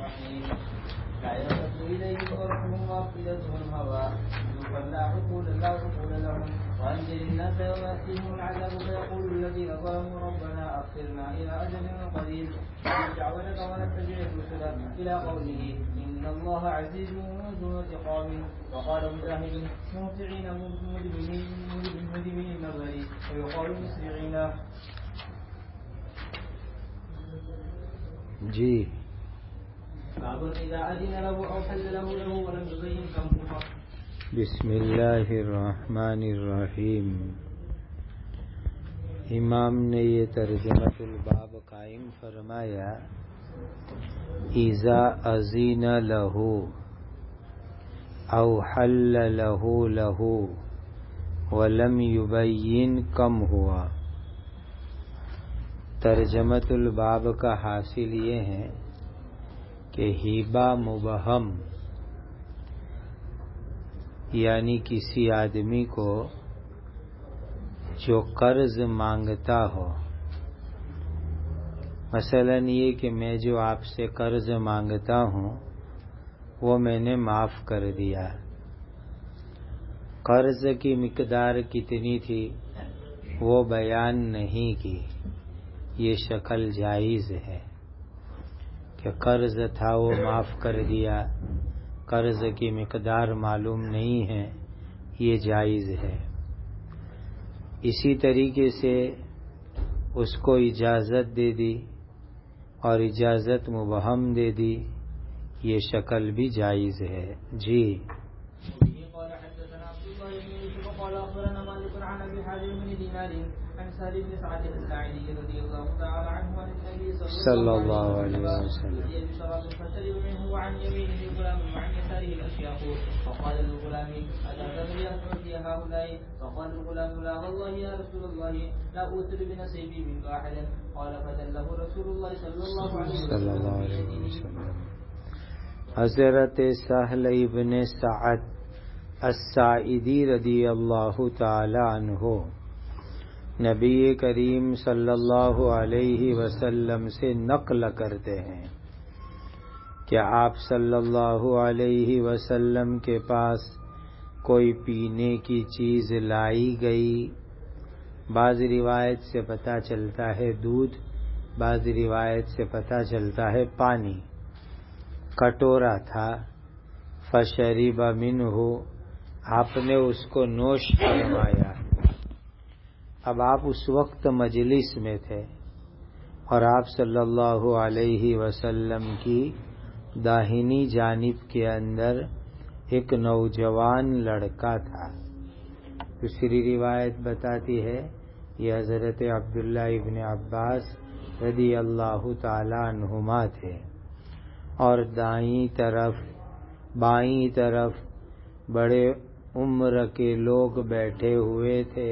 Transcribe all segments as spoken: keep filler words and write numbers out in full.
الرحيم لا يلتفت إليه طرفهم وأفئدتهم هواء فلا عقول لا عقول لهم وأنذر الناس يوم يأتيهم العذاب فيقول الذين ظلموا ربنا أخرنا إلى أجل قريب نرجع ولك ونتبع الرسل إلى قوله إن الله عزيز ذو انتقام. وقال مجاهد مهطعين مدبرين النظر ويقال مسرعين. جی باب إذا أذن له أو حل له له ولم يبين كم. بسم اللہ الرحمن الرحیم. امام نے یہ ترجمۃ الباب قائم فرمایا اذا اذن له او حل له له ولم يبين کم ہوا. ترجمۃ الباب کا حاصل یہ ہے کہ ہیبہ مبہم یعنی کسی آدمی کو جو قرض مانگتا ہو، مثلا یہ کہ میں جو آپ سے قرض مانگتا ہوں وہ میں نے معاف کر دیا. قرض کی مقدار کتنی تھی وہ بیان نہیں کی. یہ شکل جائز ہے کہ قرض تھا وہ معاف کر دیا، قرض کی مقدار معلوم نہیں ہے، یہ جائز ہے. اسی طریقے سے اس کو اجازت دے دی اور اجازت مبہم دے دی، یہ شکل بھی جائز ہے. جی قال حدثنا عبد الله بن يوسف قال اخبرنا مالك عن ابي حازم بن دينار عن سهل بن سعد الساعدي رضي الله تعالى عنه عن النبي صلى الله عليه وسلم يد شراب فشرب منه وعن يمينه الغلام وعن يساره الاشياخ فقال للغلام الا تدري ان تعطي هؤلاء؟ فقال الغلام لا والله يا رسول الله لا اوتر بنصيبي منك احدا. قال فدله رسول الله صلى الله عليه وسلم. حضرت سہل ابن سعد الساعدی رضی اللہ تعالی عنہ نبی کریم صلی اللہ علیہ وسلم سے نقل کرتے ہیں کہ آپ صلی اللہ علیہ وسلم کے پاس کوئی پینے کی چیز لائی گئی. بعض روایت سے پتہ چلتا ہے دودھ، بعض روایت سے پتہ چلتا ہے پانی. کٹورا تھا، فشرب منہ، آپ نے اس کو نوش فرمایا. اب آپ اس وقت مجلس میں تھے اور آپ صلی اللہ علیہ وسلم کی داہنی جانب کے اندر ایک نوجوان لڑکا تھا. دوسری روایت بتاتی ہے یہ حضرت عبداللہ ابن عباس رضی اللہ تعالی عنہما تھے، اور دائیں طرف بائیں طرف بڑے عمر کے لوگ بیٹھے ہوئے تھے،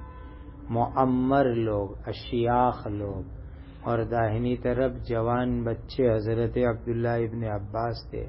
معمر لوگ، اشیاخ لوگ، اور داہنی طرف جوان بچے حضرت عبداللہ ابن عباس تھے.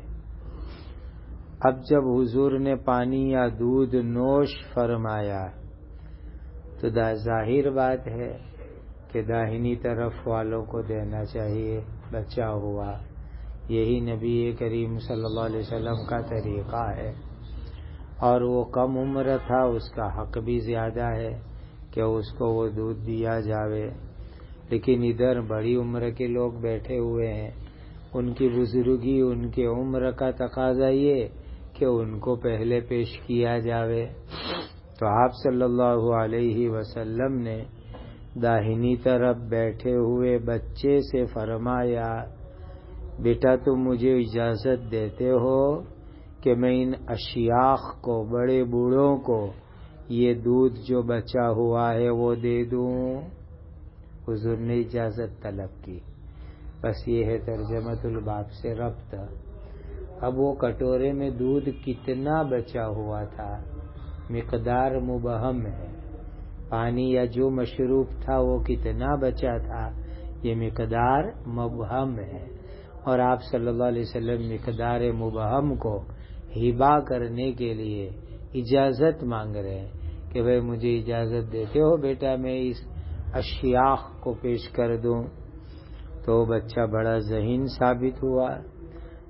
اب جب حضور نے پانی یا دودھ نوش فرمایا تو ظاہر بات ہے کہ داہنی طرف والوں کو دینا چاہیے، بچا ہوا. یہی نبی کریم صلی اللہ علیہ وسلم کا طریقہ ہے، اور وہ کم عمر تھا، اس کا حق بھی زیادہ ہے کہ اس کو وہ دودھ دیا جاوے. لیکن ادھر بڑی عمر کے لوگ بیٹھے ہوئے ہیں، ان کی بزرگی، ان کے عمر کا تقاضا یہ کہ ان کو پہلے پیش کیا جاوے. تو آپ صلی اللہ علیہ وسلم نے داہنی طرف بیٹھے ہوئے بچے سے فرمایا بیٹا تم مجھے اجازت دیتے ہو کہ میں ان اشیاخ کو، بڑے بوڑھوں کو، یہ دودھ جو بچا ہوا ہے وہ دے دوں؟ حضور نے اجازت طلب کی. بس یہ ہے ترجمۃ الباب سے ربط. اب وہ کٹورے میں دودھ کتنا بچا ہوا تھا مقدار مبہم ہے. پانی یا جو مشروب تھا وہ کتنا بچا تھا یہ مقدار مبہم ہے، اور آپ صلی اللہ علیہ وسلم مقدار مبہم کو ہبا کرنے کے لیے اجازت مانگ رہے ہیں کہ بھئی مجھے اجازت دیتے ہو بیٹا میں اس اشیاخ کو پیش کر دوں. تو بچہ بڑا ذہین ثابت ہوا،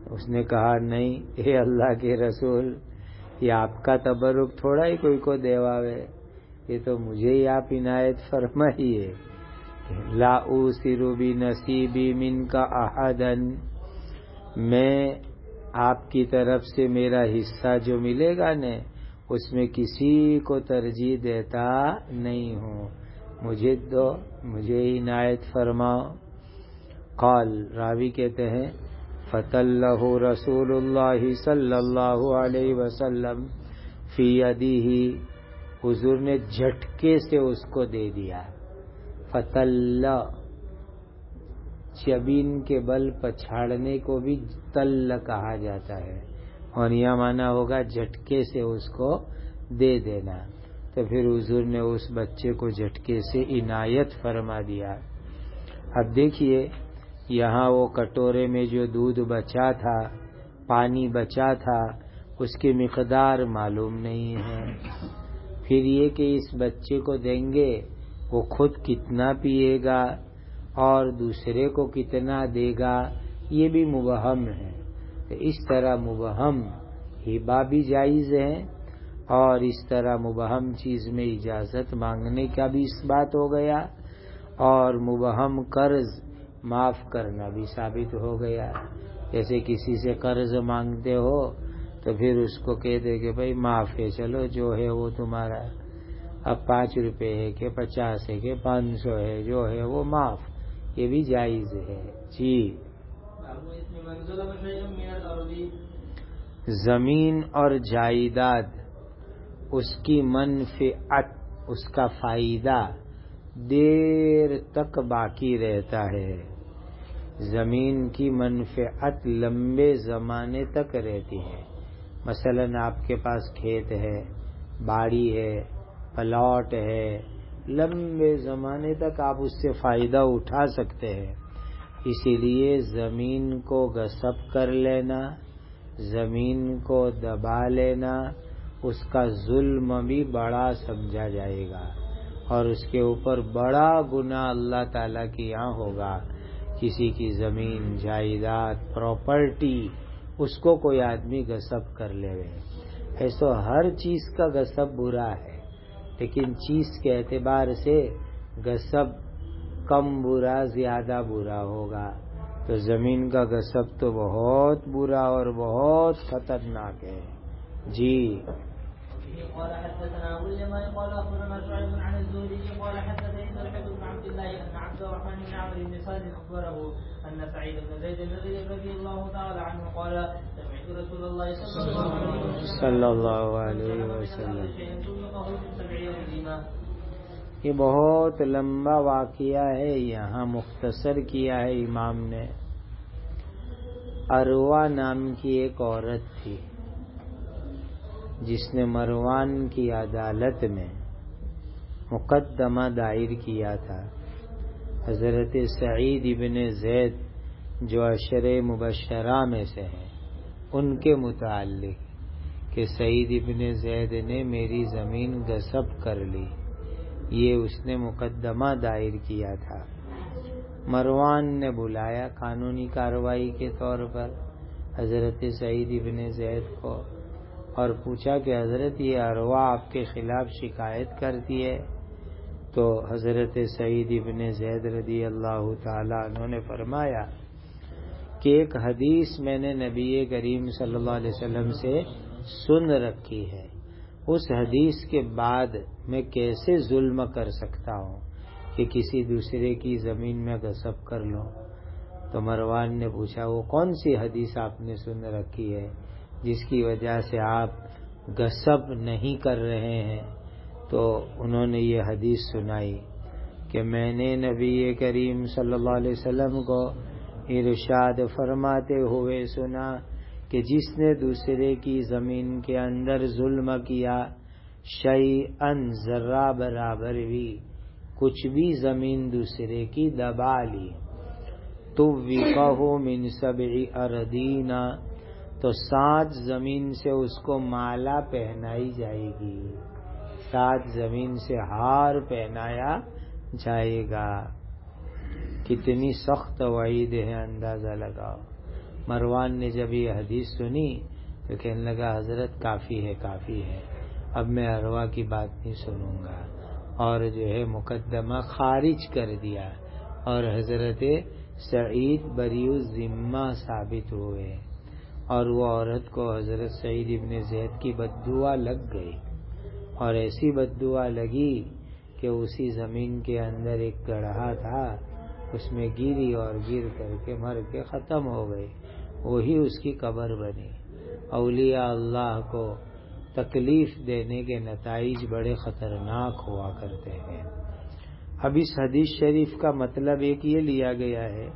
اس نے کہا نہیں اے اللہ کے رسول، یہ آپ کا تبرک تھوڑا ہی کوئی کو دیواوے، یہ تو مجھے ہی آپ عنایت فرمائیے. لا اوصر بنصیبی منک احدا، میں آپ کی طرف سے میرا حصہ جو ملے گا نا اس میں کسی کو ترجیح دیتا نہیں ہوں، مجھے دو، مجھے عنایت فرماؤ. قال، راوی کہتے ہیں فَتَلَّهُ رسول اللہ صلی اللہ علیہ وسلم فی یدیہ، حضور نے جھٹکے سے اس کو دے دیا. فتلّ، جبین کے بل پچھاڑنے کو بھی تل کہا جاتا ہے، اور یہ معنی ہوگا جھٹکے سے اس کو دے دینا. تو پھر حضور نے اس بچے کو جھٹکے سے عنایت فرما دیا. اب دیکھیے یہاں وہ کٹورے میں جو دودھ بچا تھا، پانی بچا تھا، اس کی مقدار معلوم نہیں ہے. پھر یہ کہ اس بچے کو دیں گے وہ خود کتنا پیے گا اور دوسرے کو کتنا دے گا، یہ بھی مبہم ہے. اس طرح مبہم ہبہ بھی جائز ہے، اور اس طرح مبہم چیز میں اجازت مانگنے کا بھی اس بات ہو گیا، اور مبہم قرض معاف کرنا بھی ثابت ہو گیا. جیسے کسی سے قرض مانگتے ہو تو پھر اس کو کہہ دے کہ بھائی معاف ہے، چلو جو ہے وہ تمہارا، اب پانچ روپے ہے کہ پچاس ہے کہ پانچ سو ہے، جو ہے وہ معاف، یہ بھی جائز ہے. جی. زمین اور جائیداد، اس کی منفعت، اس کا فائدہ دیر تک باقی رہتا ہے. زمین کی منفعت لمبے زمانے تک رہتی ہے. مثلا آپ کے پاس کھیت ہے، باڑی ہے، پلاٹ ہے، لمبے زمانے تک آپ اس سے فائدہ اٹھا سکتے ہیں. اسی لیے زمین کو غصب کر لینا، زمین کو دبا لینا، اس کا ظلم بھی بڑا سمجھا جائے گا، اور اس کے اوپر بڑا گناہ اللہ تعالیٰ کی یہاں ہوگا. کسی کی زمین، جائیداد، پراپرٹی اس کو کوئی آدمی غصب کر لے. ایسو ہر چیز کا غصب برا ہے، لیکن چیز کے اعتبار سے غصب کم برا زیادہ برا ہوگا. تو زمین کا غصب تو بہت برا اور بہت خطرناک ہے. جی. قال حدثنا ابو اليمان قال اخبرنا شعيب عن الزهري قال حدثني طلحه بن عبد الله ان عبد الرحمن بن عمرو بن صالح اخبره ان سعيد بن زيد رضي الله تعالى عنه قال سمعت رسول الله صلی اللہ علیہ وسلم. یہ بہت لمبا واقعہ ہے، یہاں مختصر کیا ہے امام نے. اروا نام کی ایک عورت تھی جس نے مروان کی عدالت میں مقدمہ دائر کیا تھا. حضرت سعید ابن زید جو عشرہ مبشرہ میں سے ہیں ان کے متعلق کہ سعید ابن زید نے میری زمین غصب کر لی، یہ اس نے مقدمہ دائر کیا تھا. مروان نے بلایا قانونی کارروائی کے طور پر حضرت سعید ابن زید کو اور پوچھا کہ حضرت یہ اروا آپ کے خلاف شکایت کرتی ہے. تو حضرت سعید ابن زید رضی اللہ تعالی عنہ نے فرمایا کہ ایک حدیث میں نے نبی کریم صلی اللہ علیہ وسلم سے سن رکھی ہے، اس حدیث کے بعد میں کیسے ظلم کر سکتا ہوں کہ کسی دوسرے کی زمین میں غصب کر لوں. تو مروان نے پوچھا وہ کون سی حدیث آپ نے سن رکھی ہے جس کی وجہ سے آپ غصب نہیں کر رہے ہیں؟ تو انہوں نے یہ حدیث سنائی کہ میں نے نبی کریم صلی اللہ علیہ وسلم کو ارشاد فرماتے ہوئے سنا کہ جس نے دوسرے کی زمین کے اندر ظلم کیا، شیئن ذرہ برابر بھی، کچھ بھی زمین دوسرے کی دبا لی، طوقہ من سبع اراضین، تو سات زمین سے اس کو مالا پہنائی جائے گی، سات زمین سے ہار پہنایا جائے گا. کتنی سخت وعید ہے، اندازہ لگاؤ. مروان نے جب یہ حدیث سنی تو کہنے لگا حضرت کافی ہے کافی ہے، اب میں اروا کی بات نہیں سنوں گا، اور جو ہے مقدمہ خارج کر دیا، اور حضرت سعید بری الذمہ ثابت ہوئے، اور وہ عورت کو حضرت سعید ابن زید کی بددعا لگ گئی، اور ایسی بددعا لگی کہ اسی زمین کے اندر ایک گڑھا تھا، اس میں گری اور گر کر کے مر کے ختم ہو گئی، وہی اس کی قبر بنی۔ اولیاء اللہ کو تکلیف دینے کے نتائج بڑے خطرناک ہوا کرتے ہیں۔ اب اس حدیث شریف کا مطلب ایک یہ لیا گیا ہے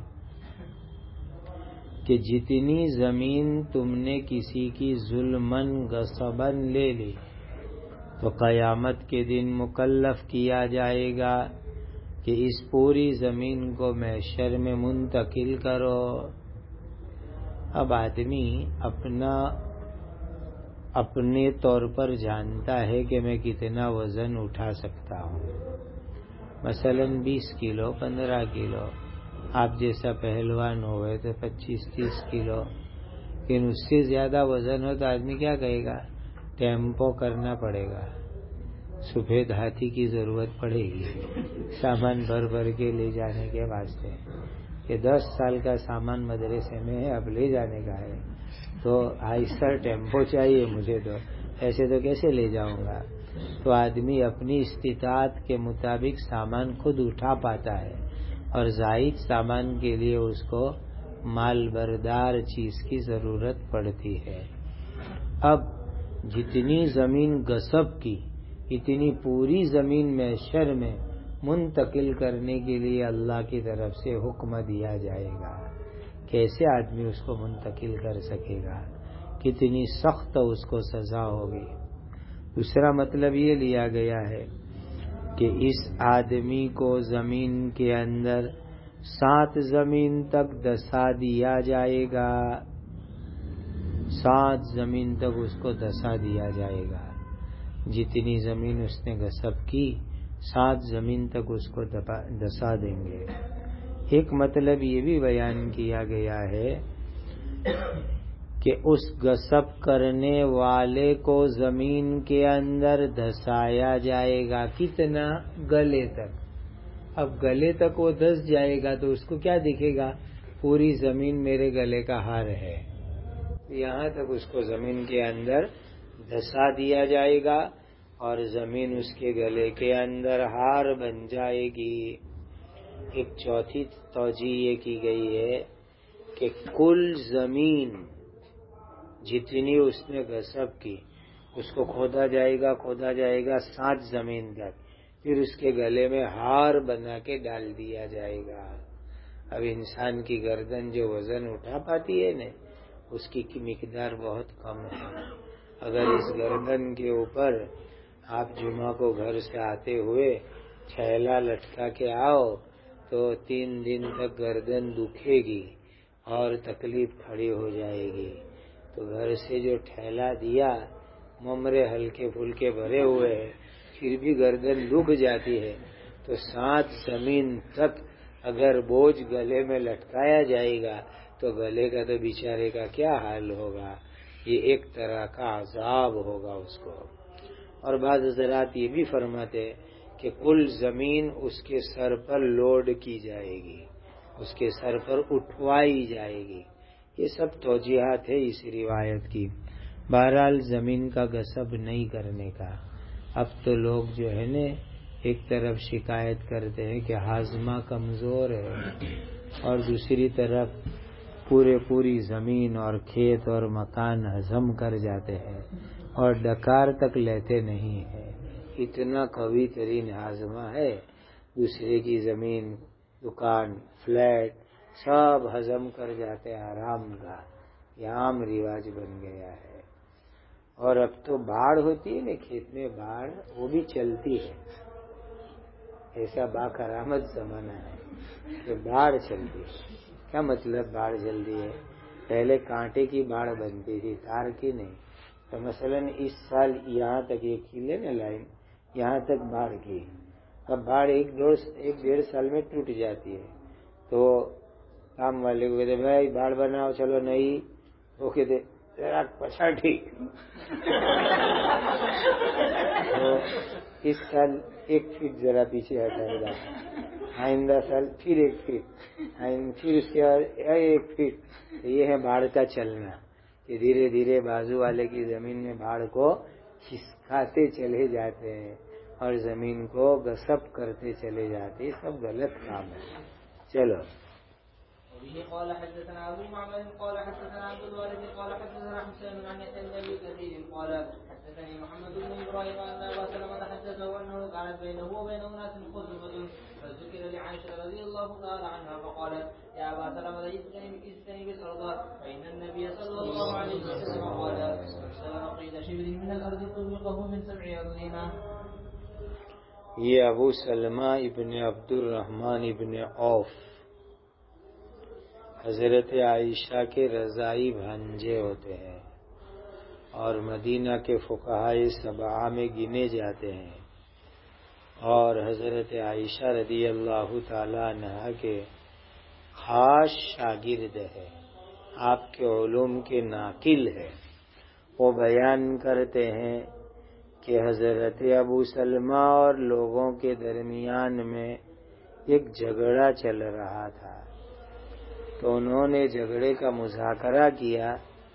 کہ جتنی زمین تم نے کسی کی ظلمن غصبن لے لی تو قیامت کے دن مکلف کیا جائے گا کہ اس پوری زمین کو محشر میں منتقل کرو۔ اب آدمی اپنا اپنے طور پر جانتا ہے کہ میں کتنا وزن اٹھا سکتا ہوں، مثلا بیس کلو، پندرہ کلو، آپ جیسا پہلوان ہوئے تو پچیس تیس کلو، لیکن اس سے زیادہ وزن ہو تو آدمی کیا کہے گا؟ ٹیمپو کرنا پڑے گا، سفید ہاتھی کی ضرورت پڑے گی سامان بھر بھر کے لے جانے کے واسطے، کہ دس سال کا سامان مدرسے میں ہے اب لے جانے کا ہے تو آہستہ ٹیمپو چاہیے مجھے، تو ایسے تو کیسے لے جاؤں گا؟ تو آدمی اپنی استطاعت کے مطابق سامان خود اٹھا پاتا ہے، اور زائد سامان کے لیے اس کو مال بردار چیز کی ضرورت پڑتی ہے۔ اب جتنی زمین غصب کی اتنی پوری زمین محشر میں منتقل کرنے کے لیے اللہ کی طرف سے حکم دیا جائے گا۔ کیسے آدمی اس کو منتقل کر سکے گا؟ کتنی سخت اس کو سزا ہوگی۔ دوسرا مطلب یہ لیا گیا ہے کہ اس آدمی کو زمین کے اندر سات زمین تک دسا دیا جائے گا، سات زمین تک اس کو دسا دیا جائے گا۔ جتنی زمین اس نے غصب کی سات زمین تک اس کو دسا دیں گے۔ ایک مطلب یہ بھی بیان کیا گیا ہے کہ اس غصب کرنے والے کو زمین کے اندر دھسایا جائے گا، کتنا؟ گلے تک۔ اب گلے تک وہ دھس جائے گا تو اس کو کیا دکھے گا؟ پوری زمین میرے گلے کا ہار ہے، یہاں تک اس کو زمین کے اندر دھسا دیا جائے گا، اور زمین اس کے گلے کے اندر ہار بن جائے گی۔ ایک چوتھی توجیہ یہ کی گئی ہے کہ کل زمین جتنی اس نے غصب کی اس کو کھودا جائے گا کھودا جائے گا سات زمین تک، پھر اس کے گلے میں ہار بنا کے ڈال دیا جائے گا۔ اب انسان کی گردن جو وزن اٹھا پاتی ہے نا، اس کی مقدار بہت کم ہے۔ اگر اس گردن کے اوپر آپ جمعہ کو گھر سے آتے ہوئے چھیلا لٹکا کے آؤ تو تین دن تک گردن دکھے گی اور تکلیف کھڑی ہو جائے گی۔ تو گھر سے جو ٹھیلا دیا، ممرے ہلکے پھلکے بھرے ہوئے ہیں، پھر بھی گردن دکھ جاتی ہے، تو سات زمین تک اگر بوجھ گلے میں لٹکایا جائے گا تو گلے کا تو بیچارے کا کیا حال ہوگا؟ یہ ایک طرح کا عذاب ہوگا اس کو۔ اور بعض حضرات یہ بھی فرماتے کہ کل زمین اس کے سر پر لوڈ کی جائے گی، اس کے سر پر اٹھوائی جائے گی۔ یہ سب توجیہات ہے اس روایت کی۔ بہرحال زمین کا غصب نہیں کرنے کا۔ اب تو لوگ جو ہے نا ایک طرف شکایت کرتے ہیں کہ ہاضمہ کمزور ہے، اور دوسری طرف پورے پوری زمین اور کھیت اور مکان ہضم کر جاتے ہیں اور ڈکار تک لیتے نہیں ہیں۔ اتنا قوی ترین ہاضمہ ہے، دوسرے کی زمین، دکان، فلیٹ سب ہضم کر جاتے ہیں، آرام کا یہ عام رواج بن گیا ہے۔ اور اب تو باڑھ ہوتی ہے نا کھیت میں، باڑھ وہ بھی چلتی ہے، ایسا باکرامت زمانہ ہے کہ باڑھ چلتی ہے۔ کیا مطلب باڑھ چلتی ہے؟ پہلے کانٹے کی باڑھ بنتی تھی، تار کی نہیں۔ تو مثلا اس سال یہاں تک ایک کھلے نا لائن، یہاں تک باڑھ کی، اب باڑھ ایک ڈیڑھ ایک ڈیڑھ سال میں ٹوٹ جاتی ہے، تو کام والے کو کہتے بھائی باڑ بناؤ، چلو نہیں، وہ کہتے ذرا پچھا ٹھیک اس سال ایک فٹ ذرا پیچھے ہٹا گیا، آئندہ سال پھر ایک فٹ، پھر اس کے بعد ایک فٹ. یہ ہے باڑ کا چلنا کہ دھیرے دھیرے بازو والے کی زمین میں باڑ کو کھسکاتے چلے جاتے ہیں اور زمین کو غصب کرتے چلے جاتے ہیں. سب غلط کام ہے. چلو. وبه قال حدثنا ابو معمر قال حدثنا عبد الوارث قال حدثنا حسين عن النبي كثير قال حدثني محمد بن ابراهيم ان ابا سلمة حدثه انه كانت بينه وبين اناس خصومة فذكر لعائشة رضي الله تعالى عنها فقالت يا ابا سلمة اجتنب الارض فان النبي صلى الله عليه وسلم قال من سلم قيد شبر من الارض طبقه من سبع ارضين. یہ ابو سلمہ ابن عبد الرحمن ابن عوف حضرت عائشہ کے رضائی بھانجے ہوتے ہیں اور مدینہ کے فقہائے سبعہ میں گنے جاتے ہیں اور حضرت عائشہ رضی اللہ تعالی عنہا کے خاص شاگرد ہے، آپ کے علوم کے ناقل ہے. وہ بیان کرتے ہیں کہ حضرت ابو سلمہ اور لوگوں کے درمیان میں ایک جھگڑا چل رہا تھا، تو انہوں نے جھگڑے کا مذاکرہ کیا.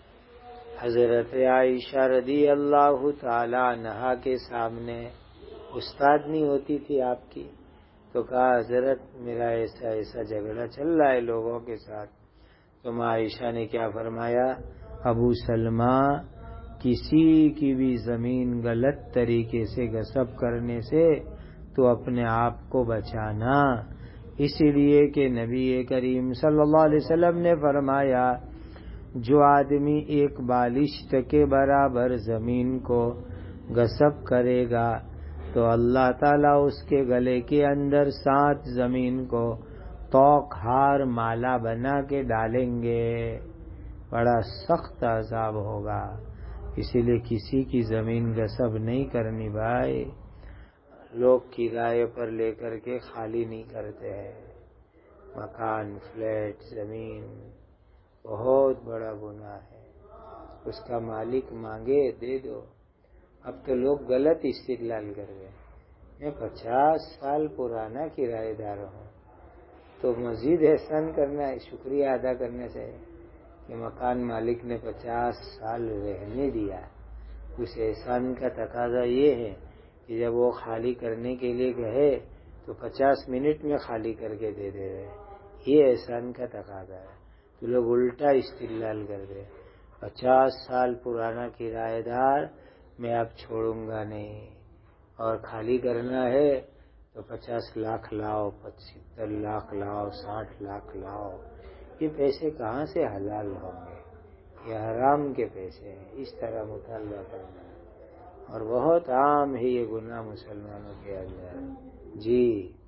حضرت عائشہ رضی اللہ تعالی عنہا کے سامنے استاد نہیں ہوتی تھی آپ کی، تو کہا حضرت میرا ایسا ایسا جھگڑا چل رہا ہے لوگوں کے ساتھ. تو ماں عائشہ نے کیا فرمایا، ابو سلمہ کسی کی بھی زمین غلط طریقے سے غصب کرنے سے تو اپنے آپ کو بچانا، اس لیے کہ نبی کریم صلی اللہ علیہ وسلم نے فرمایا جو آدمی ایک بالشت کے برابر زمین کو غصب کرے گا تو اللہ تعالیٰ اس کے گلے کے اندر سات زمین کو توق ہار مالا بنا کے ڈالیں گے، بڑا سخت عذاب ہوگا. اسی لیے کسی کی زمین غصب نہیں کرنی بھائی. لوگ کرائے پر لے کر کے خالی نہیں کرتے ہیں. مکان، فلیٹ، زمین بہت بڑا گناہ ہے. اس کا مالک مانگے دے دو. اب تو لوگ غلط استدلال کر رہے ہیں. میں پچاس سال پرانا کرایہ دار ہوں تو مزید احسان کرنا ہے، شکریہ ادا کرنا چاہیے کہ مکان مالک نے پچاس سال رہنے دیا. اس احسان کا تقاضا یہ ہے کہ جب وہ خالی کرنے کے لیے کہے تو پچاس منٹ میں خالی کر کے دے دے رہے. یہ احسان کا تقاضا ہے. تو لوگ الٹا استدلال کر دے، پچاس سال پرانا کرایہ دار میں اب چھوڑوں گا نہیں، اور خالی کرنا ہے تو پچاس لاکھ لاؤ، پچہتر لاکھ لاؤ، ساٹھ لاکھ لاؤ. یہ پیسے کہاں سے حلال ہوں گے؟ یہ حرام کے پیسے ہیں. اس طرح مطالبہ کرنا اور بہت عام ہے یہ گناہ مسلمانوں کے اندر. جی.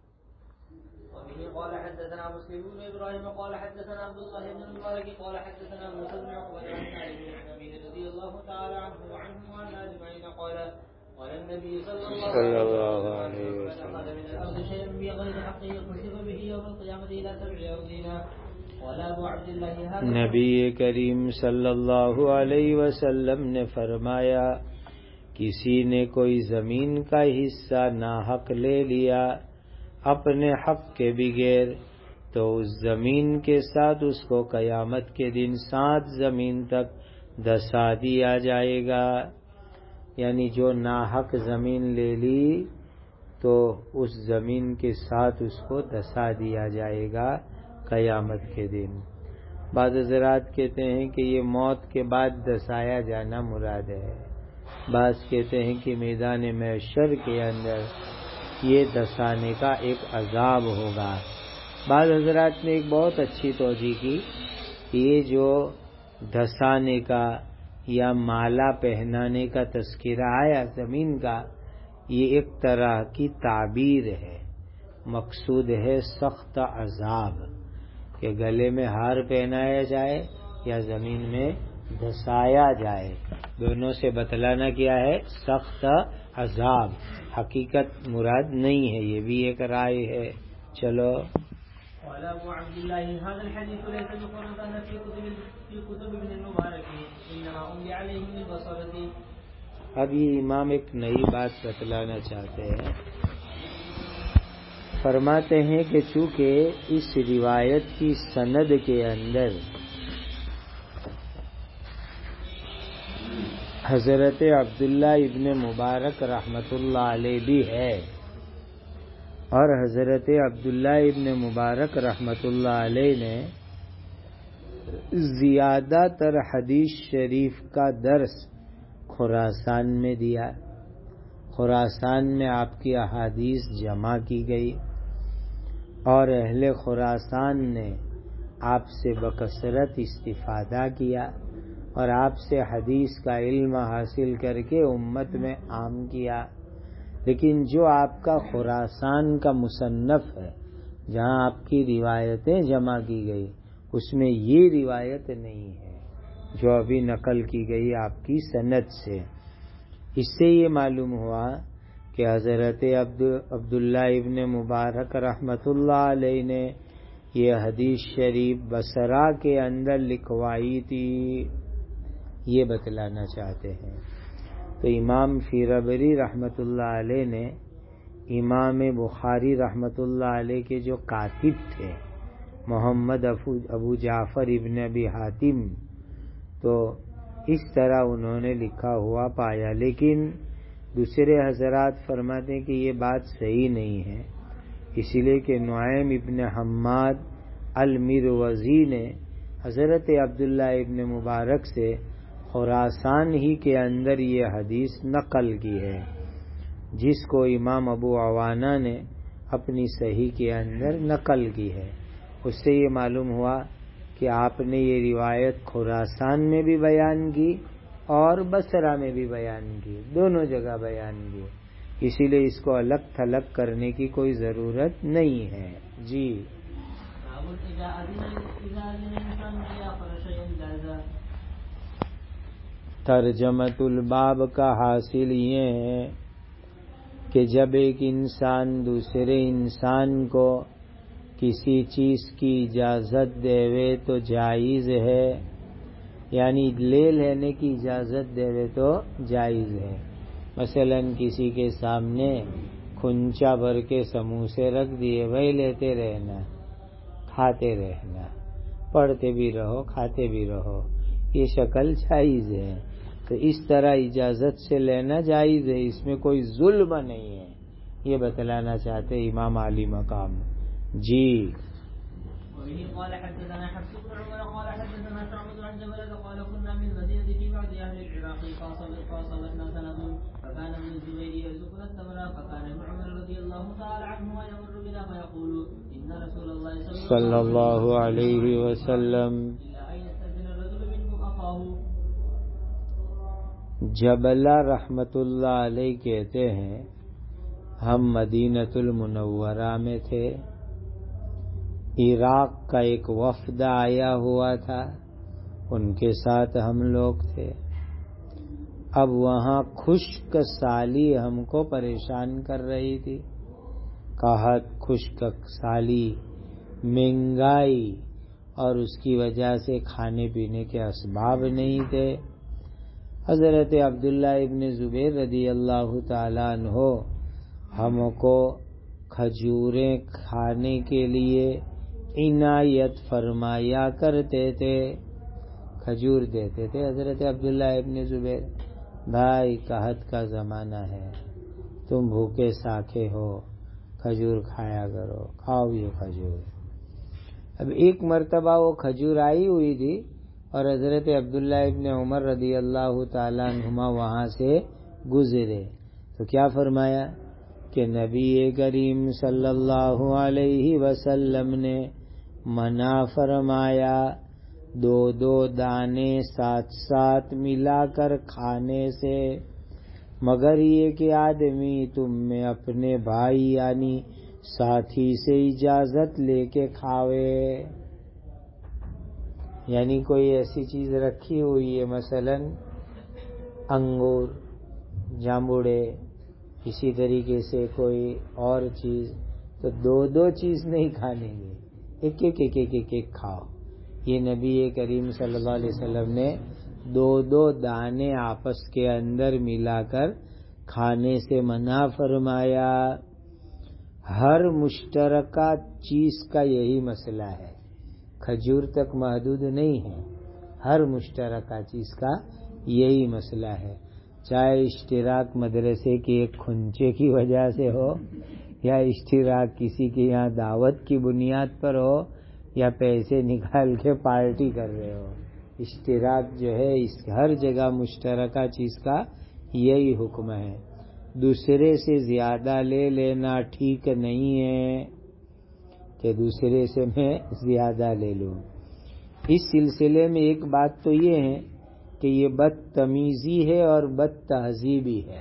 وبه قال حدثنا مسلم بن ابراهيم قال حدثنا عبد الله بن المبارك قال حدثنا موسى بن عقبة عن علي بن ابي رضي الله تعالى عنه وعنه وعن اجمعين قال قال النبي صلى الله عليه وسلم من اخذ من الارض شيئا بغير حقه يقتصر به يوم القيامة الى سبع ارضين. قال ابو عبد الله هذا نبی کریم صلی اللہ علیہ وسلم نے فرمایا کسی نے کوئی زمین کا حصہ ناحق لے لیا اپنے حق کے بغیر تو اس زمین کے ساتھ اس کو قیامت کے دن سات زمین تک دسا دیا جائے گا. یعنی جو ناحق زمین لے لی تو اس زمین کے ساتھ اس کو دسا دیا جائے گا قیامت کے دن. بعض حضرات کہتے ہیں کہ یہ موت کے بعد دسایا جانا مراد ہے، بعض کہتے ہیں کہ میدان محشر کے اندر یہ دسانے کا ایک عذاب ہوگا. بعض حضرات نے ایک بہت اچھی توجیہ کی کہ یہ جو دسانے کا یا مالا پہنانے کا تذکرہ آیا زمین کا، یہ ایک طرح کی تعبیر ہے. مقصود ہے سخت عذاب، کہ گلے میں ہار پہنایا جائے یا زمین میں دسایا جائے. دونوں سے بتلانا کیا ہے؟ سخت عذاب. حقیقت مراد نہیں ہے. یہ بھی ایک رائے ہے. چلو قال ابو عبد الله هذا الحديث ليس بخرطان في كتب في كتب ابن المبارك انما املي عليه من البصره. اب یہ امام ایک نئی بات بتلانا چاہتے ہیں. فرماتے ہیں کہ چونکہ اس روایت کی سند کے اندر حضرت عبداللہ ابن مبارک رحمت اللہ علیہ بھی ہے، اور حضرت عبداللہ ابن مبارک رحمت اللہ علیہ نے زیادہ تر حدیث شریف کا درس خراسان میں دیا. خراسان میں آپ کی احادیث جمع کی گئی اور اہل خراسان نے آپ سے بکثرت استفادہ کیا اور آپ سے حدیث کا علم حاصل کر کے امت میں عام کیا. لیکن جو آپ کا خراسان کا مصنف ہے، جہاں آپ کی روایتیں جمع کی گئی، اس میں یہ روایت نہیں ہے جو ابھی نقل کی گئی آپ کی سند سے. اس سے یہ معلوم ہوا کہ حضرت عبد عبداللہ ابن مبارک رحمت اللہ علیہ نے یہ حدیث شریف بصرہ کے اندر لکھوائی تھی، یہ بتلانا چاہتے ہیں. تو امام فیربری رحمت اللہ علیہ نے امام بخاری رحمت اللہ علیہ کے جو کاتب تھے محمد ابو جعفر ابن ابی حاتم، تو اس طرح انہوں نے لکھا ہوا پایا. لیکن دوسرے حضرات فرماتے ہیں کہ یہ بات صحیح نہیں ہے، اس لیے کہ نعیم ابن حماد المروزی نے حضرت عبداللہ ابن مبارک سے خراسان ہی کے اندر یہ حدیث نقل کی ہے، جس کو امام ابو عوانہ نے اپنی صحیح کے اندر نقل کی ہے. اس سے یہ معلوم ہوا کہ آپ نے یہ روایت خراسان میں بھی بیان کی اور بصرہ میں بھی بیان کی، دونوں جگہ بیان کی. اسی لیے اس کو الگ تھلگ کرنے کی کوئی ضرورت نہیں ہے. جی ترجمۃ الباب کا حاصل یہ ہے کہ جب ایک انسان دوسرے انسان کو کسی چیز کی اجازت دے تو جائز ہے، یعنی لے لینے کی اجازت دے تو جائز ہے. مثلا کسی کے سامنے کھنچا بھر کے سموسے رکھ دیے، وہی لیتے رہنا، کھاتے رہنا، پڑھتے بھی رہو کھاتے بھی رہو، یہ شکل جائز ہے. تو اس طرح اجازت سے لینا جائز ہے، اس میں کوئی ظلم نہیں ہے، یہ بتلانا چاہتے امام علی مقام. جی وبه قال حدثنا حفص بن عمر قال حدثنا شعبة عن جبلة قال كنا من المدينة في بعض أهل العراق فأصابتنا سنة فكان ابن الزبير يرزقنا التمر فكان ابن عمر رضي الله تعالى عنه يمر بنا فيقول إن رسول الله صلى الله عليه وسلم إلا أن يستأذن الرجل منكم أخاه. جبلہ رحمت اللہ علیہ کہتے ہیں ہم مدینۃ المنورہ میں تھے، عراق کا ایک وفد آیا ہوا تھا، ان کے ساتھ ہم لوگ تھے. اب وہاں خشک سالی ہم کو پریشان کر رہی تھی، قحط، خشک سالی، مہنگائی، اور اس کی وجہ سے کھانے پینے کے اسباب نہیں تھے. حضرت عبداللہ ابن زبیر رضی اللہ تعالیٰ عنہ ہم کو کھجوریں کھانے کے لیے عنایت فرمایا کرتے تھے، کھجور دیتے تھے. حضرت عبداللہ ابن زبیر، بھائی قحط کا زمانہ ہے، تم بھوکے ساکھے ہو، کھجور کھایا کرو، کھاؤ یہ کھجور. اب ایک مرتبہ وہ کھجور آئی ہوئی تھی اور حضرت عبداللہ ابن عمر رضی اللہ تعالیٰ عنہما وہاں سے گزرے تو کیا فرمایا کہ نبی کریم صلی اللہ علیہ وسلم نے منع فرمایا دو دو دانے ساتھ ساتھ ملا کر کھانے سے، مگر یہ کہ آدمی تم میں اپنے بھائی یعنی ساتھی سے اجازت لے کے کھاوے. یعنی کوئی ایسی چیز رکھی ہوئی ہے، مثلا انگور، جامبوڑے، اسی طریقے سے کوئی اور چیز، تو دو دو چیز نہیں کھانے گے، ایک ایک ایک ایک ایک ایک کھاؤ. یہ نبی کریم صلی اللہ علیہ وسلم نے دو دو دانے آپس کے اندر ملا کر کھانے سے منع فرمایا. ہر مشترکہ چیز کا یہی مسئلہ ہے، کھجور تک محدود نہیں ہے، ہر مشترکہ چیز کا یہی مسئلہ ہے. چاہے اشتراک مدرسے کے ایک کھنچے کی وجہ سے ہو، یا اشتراک کسی کے یہاں دعوت کی بنیاد پر ہو، یا پیسے نکال کے پارٹی کر رہے ہو، اشتراک جو ہے اس ہر جگہ مشترکہ چیز کا یہی حکم ہے. دوسرے سے زیادہ لے لینا ٹھیک نہیں ہے کہ دوسرے سے میں زیادہ لے لوں. اس سلسلے میں ایک بات تو یہ ہے کہ یہ بدتمیزی ہے اور بد تہذیبی ہے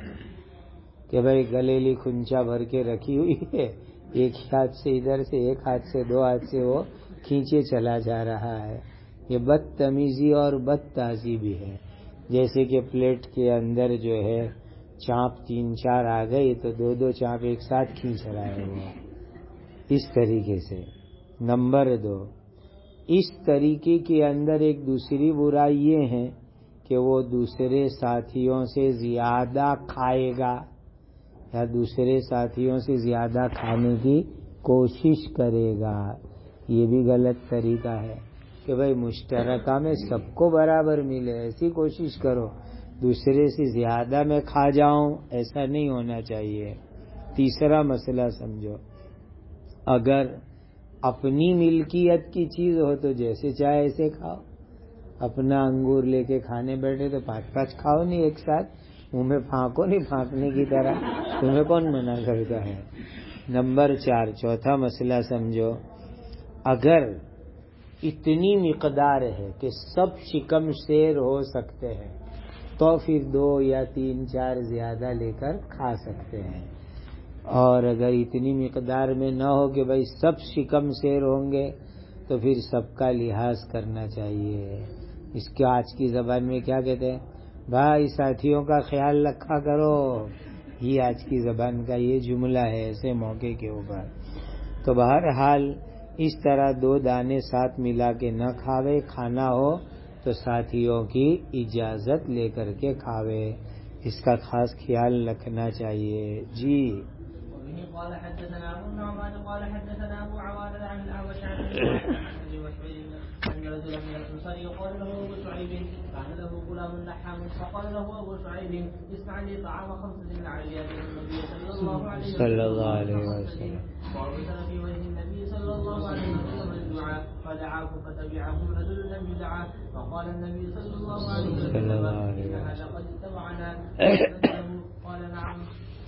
کہ بھائی گلیلی کھنچا بھر کے رکھی ہوئی ہے، ایک ہاتھ سے ادھر سے، ایک ہاتھ سے، دو ہاتھ سے وہ کھینچے چلا جا رہا ہے. یہ بدتمیزی اور بد تہذیبی ہے. جیسے کہ پلیٹ کے اندر جو ہے چانپ تین چار آ گئی تو دو دو چانپ ایک ساتھ کھینچ رہا ہے وہ، اس طریقے سے. نمبر دو، اس طریقے کے اندر ایک دوسری برائی یہ ہے کہ وہ دوسرے ساتھیوں سے زیادہ کھائے گا یا دوسرے ساتھیوں سے زیادہ کھانے کی کوشش کرے گا. یہ بھی غلط طریقہ ہے کہ بھائی مشترکہ میں سب کو برابر ملے، ایسی کوشش کرو. دوسرے سے زیادہ میں کھا جاؤں، ایسا نہیں ہونا چاہیے. تیسرا مسئلہ سمجھو، اگر اپنی ملکیت کی چیز ہو تو جیسے چاہے ایسے کھاؤ. اپنا انگور لے کے کھانے بیٹھے تو پانچ پانچ کھاؤ نہیں ایک ساتھ، منہ میں پھانکو نہیں پھانکنے کی طرح. تمہیں کون منع کرتا ہے؟ نمبر چار، چوتھا مسئلہ سمجھو، اگر اتنی مقدار ہے کہ سب شکم سیر ہو سکتے ہیں تو پھر دو یا تین چار زیادہ لے کر کھا سکتے ہیں. اور اگر اتنی مقدار میں نہ ہو کہ بھائی سب شکم سیر ہوں گے تو پھر سب کا لحاظ کرنا چاہیے. اس کے آج کی زبان میں کیا کہتے ہیں؟ بھائی ساتھیوں کا خیال رکھا کرو. یہ آج کی زبان کا یہ جملہ ہے ایسے موقع کے اوپر. تو بہرحال اس طرح دو دانے ساتھ ملا کے نہ کھاوے، کھانا ہو تو ساتھیوں کی اجازت لے کر کے کھاوے، اس کا خاص خیال رکھنا چاہیے. جی قال حدثنا ابو النعمان قال حدثنا ابو عوانة عن الاعمش عن ان رجلا من الانصار يقال له ابو شعيب كان له غلام لحام فقال له ابو شعيب اصنع لي طعام خمسة من عائلات النبي صلى الله عليه وسلم. وارسل في وجه النبي صلى الله عليه وسلم الدعاء فدعاه فتبعه رجل لم يدعه فقال النبي صلى الله عليه وسلم ان هذا قد اتبعنا قال نعم.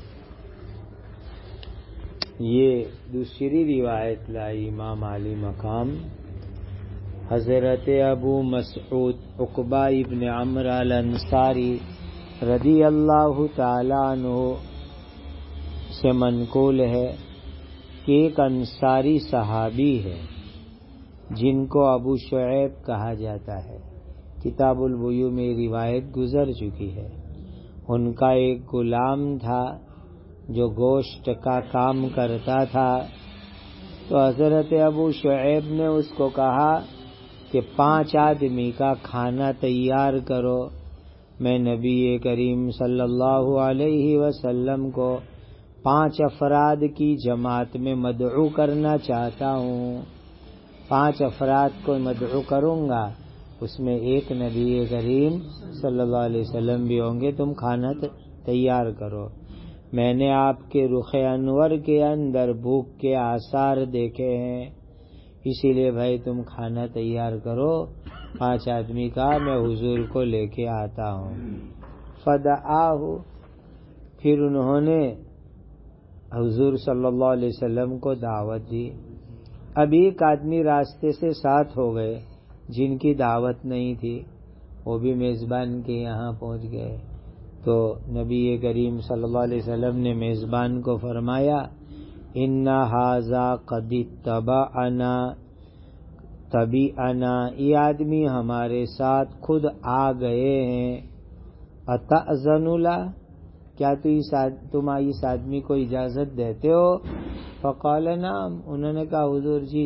یہ دوسری روایت لائی امام علی مقام حضرت ابو مسعود عقبہ ابن عمرو الانصاری رضی اللہ تعالی عنہ سے منقول ہے کہ ایک انصاری صحابی ہے جن کو ابو شعیب کہا جاتا ہے. کتاب البیوع میں روایت گزر چکی ہے. ان کا ایک غلام تھا جو گوشت کا کام کرتا تھا. تو حضرت ابو شعیب نے اس کو کہا کہ پانچ آدمی کا کھانا تیار کرو، میں نبی کریم صلی اللہ علیہ وسلم کو پانچ افراد کی جماعت میں مدعو کرنا چاہتا ہوں. پانچ افراد کو مدعو کروں گا، اس میں ایک نبی کریم صلی اللہ علیہ وسلم بھی ہوں گے. تم کھانا تیار کرو. میں نے آپ کے رخ انور کے اندر بھوک کے آثار دیکھے ہیں، اسی لیے بھائی تم کھانا تیار کرو. پانچ آدمی کا میں حضور کو لے کے آتا ہوں. فدعاہ، پھر انہوں نے حضور صلی اللہ علیہ وسلم کو دعوت دی. اب ایک آدمی راستے سے ساتھ ہو گئے جن کی دعوت نہیں تھی، وہ بھی میزبان کے یہاں پہنچ گئے. تو نبی کریم صلی اللہ علیہ وسلم نے میزبان کو فرمایا ان ھذا قد اتبعنا تبعنا، یہ آدمی ہمارے ساتھ خود آ گئے ہیں. اتأذن له، کیا تم اس آدمی کو اجازت دیتے ہو؟ فقال نعم، انہوں نے کہا حضور جی جی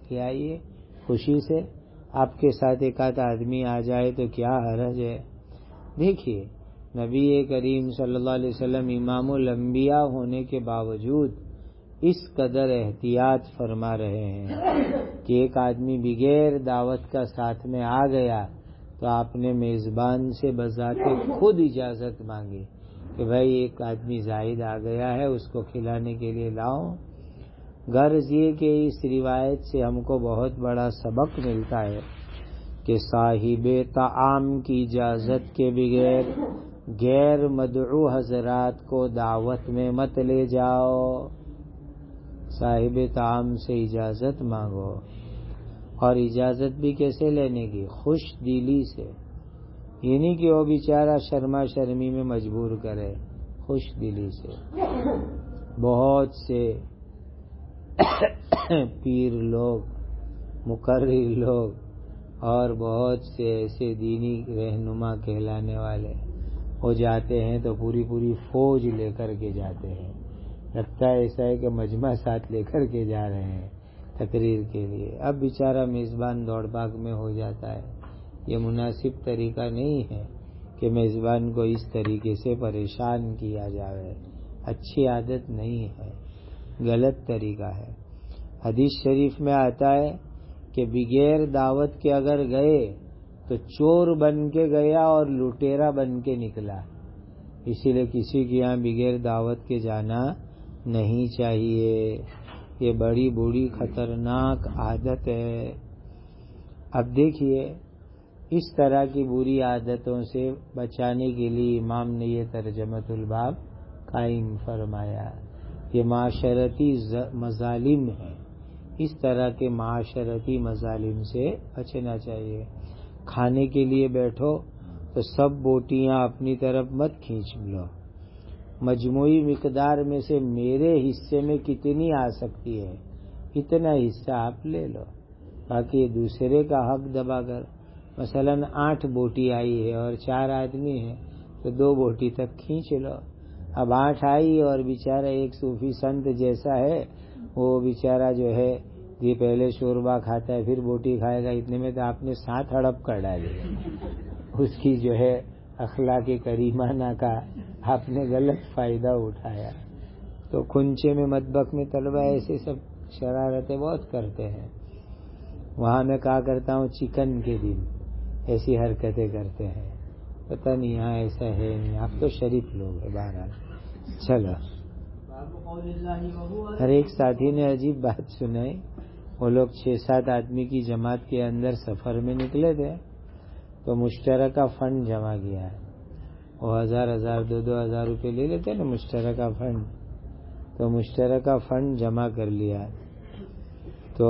لے آئیے خوشی سے. آپ کے ساتھ ایک آدھ آدمی آ جائے تو کیا حرج ہے. دیکھیے نبی کریم صلی اللہ علیہ وسلم امام الانبیاء ہونے کے باوجود اس قدر احتیاط فرما رہے ہیں کہ ایک آدمی بغیر دعوت کا ساتھ میں آ گیا تو آپ نے میزبان سے بذات خود اجازت مانگی کہ بھائی ایک آدمی زائد آ گیا ہے اس کو کھلانے کے لیے لاؤ. غرض یہ کہ اس روایت سے ہم کو بہت بڑا سبق ملتا ہے کہ صاحب طعام کی اجازت کے بغیر غیر مدعو حضرات کو دعوت میں مت لے جاؤ. صاحب طعام سے اجازت مانگو. اور اجازت بھی کیسے لینے کی؟ خوش دلی سے. یہ نہیں کہ وہ بیچارہ شرما شرمی میں مجبور کرے، خوش دلی سے. بہت سے پیر لوگ، مقرر لوگ اور بہت سے ایسے دینی رہنما کہلانے والے وہ جاتے ہیں تو پوری پوری فوج لے کر کے جاتے ہیں. لگتا ہے ایسا ہے کہ مجمع ساتھ لے کر کے جا رہے ہیں تقریر کے لیے. اب بیچارہ میزبان دوڑ بھاگ میں ہو جاتا ہے. یہ مناسب طریقہ نہیں ہے کہ میزبان کو اس طریقے سے پریشان کیا جائے. اچھی عادت نہیں ہے، غلط طریقہ ہے. حدیث شریف میں آتا ہے کہ بغیر دعوت کے اگر گئے تو چور بن کے گیا اور لٹیرا بن کے نکلا. اسی لیے کسی کے یہاں بغیر دعوت کے جانا نہیں چاہیے. یہ بڑی بری خطرناک عادت ہے. اب دیکھیے اس طرح کی بری عادتوں سے بچانے کے لیے امام نے یہ ترجمۃ الباب قائم فرمایا. یہ معاشرتی مظالم ہیں، اس طرح کے معاشرتی مظالم سے بچنا چاہیے. کھانے کے لیے بیٹھو تو سب بوٹیاں اپنی طرف مت کھینچ لو. مجموعی مقدار میں سے میرے حصے میں کتنی آ سکتی ہے اتنا حصہ آپ لے لو. باقی دوسرے کا حق دبا کر، مثلا آٹھ بوٹی آئی ہے اور چار آدمی ہیں تو دو بوٹی تک کھینچ لو. اب آٹھ آئی اور بیچارہ ایک صوفی سنت جیسا ہے وہ بیچارہ جو ہے یہ پہلے شوربہ کھاتا ہے پھر بوٹی کھائے گا، اتنے میں تو آپ نے سات ہڑپ کر ڈالی. اس کی جو ہے اخلاق کریمانہ کا آپ نے غلط فائدہ اٹھایا. تو کھنچے میں مطبخ میں طلبہ ایسے سب شرارتیں بہت کرتے ہیں. وہاں میں کہا کرتا ہوں چکن کے دن ایسی حرکتیں کرتے ہیں. پتہ نہیں یہاں ایسا ہے نہیں، آپ تو شریف لوگ ہیں. بہرحال چلو. ہر ایک ساتھی نے عجیب بات سنائی. وہ لوگ چھ سات آدمی کی جماعت کے اندر سفر میں نکلے تھے تو مشترکہ فنڈ جمع کیا ہے. وہ ہزار ہزار دو دو ہزار روپے لے لیتے نا مشترکہ فنڈ. تو مشترکہ فنڈ جمع کر لیا تو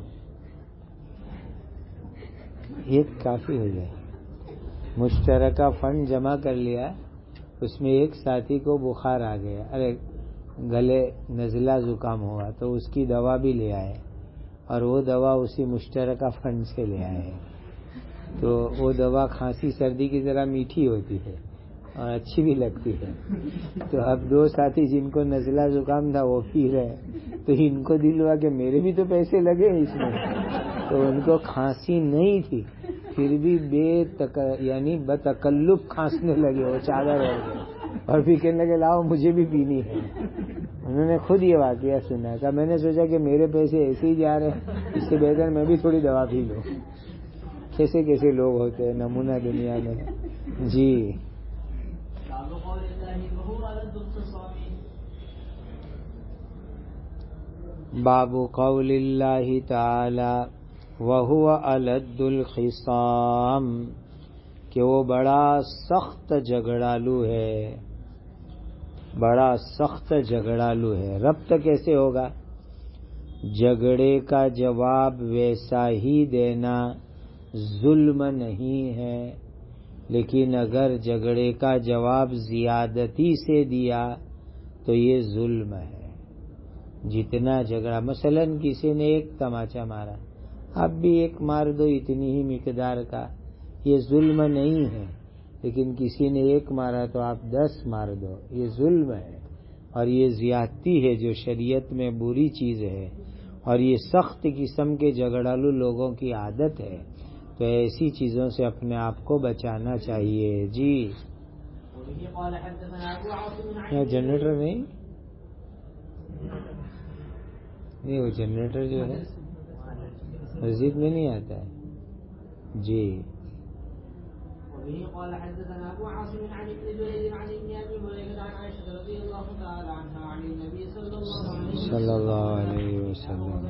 ایک کافی ہو جائے. مشترکہ فنڈ جمع کر لیا. اس میں ایک ساتھی کو بخار آ گیا، ارے گلے نزلہ زکام ہوا تو اس کی دوا بھی لے آئے اور وہ دوا اسی مشترکہ فنڈ سے لے آئے. تو وہ دوا کھانسی سردی کی طرح میٹھی ہوتی ہے اور اچھی بھی لگتی ہے. تو اب دو ساتھی جن کو نزلہ زکام تھا وہ پی رہے تو ان کو دل ہوا کہ میرے بھی تو پیسے لگے اس میں. تو ان کو کھانسی نہیں تھی پھر بھی بے تک یعنی بتکلف کھانسنے لگے. وہ چادر اوڑھ گئے اور پھر کہنے لگے لاؤ مجھے بھی پینی ہے. انہوں نے خود یہ واقعہ سنا تھا. میں نے سوچا کہ میرے پیسے ایسے ہی جا رہے ہیں، اس سے بہتر میں بھی تھوڑی دوا پی لوں. کیسے کیسے لوگ ہوتے ہیں نمونہ دنیا میں. جی باب قول اللہ تعالی وہو الد الخصام، کہ وہ بڑا سخت جھگڑالو ہے، بڑا سخت جھگڑالو ہے. ربط کیسے ہوگا؟ جھگڑے کا جواب ویسا ہی دینا ظلم نہیں ہے، لیکن اگر جھگڑے کا جواب زیادتی سے دیا تو یہ ظلم ہے. جتنا جھگڑا، مثلا کسی نے ایک تماچا مارا آپ بھی ایک مار دو اتنی ہی مقدار کا، یہ ظلم نہیں ہے. لیکن کسی نے ایک مارا تو آپ دس مار دو، یہ ظلم ہے اور یہ زیادتی ہے جو شریعت میں بری چیز ہے. اور یہ سخت قسم کے جھگڑالو لوگوں کی عادت ہے، تو ایسی چیزوں سے اپنے آپ کو بچانا چاہیے. جی کیا جنریٹر نہیں؟ نہیں، وہ جنریٹر جو ہے مسجد میں نہیں آتا ہے. جی وبه قال حدثنا ابو عاصم عن ابن جريج عن ابن ابي هريره عن عائشه رضي الله تعالى عنها عن النبي صلى الله عليه وسلم.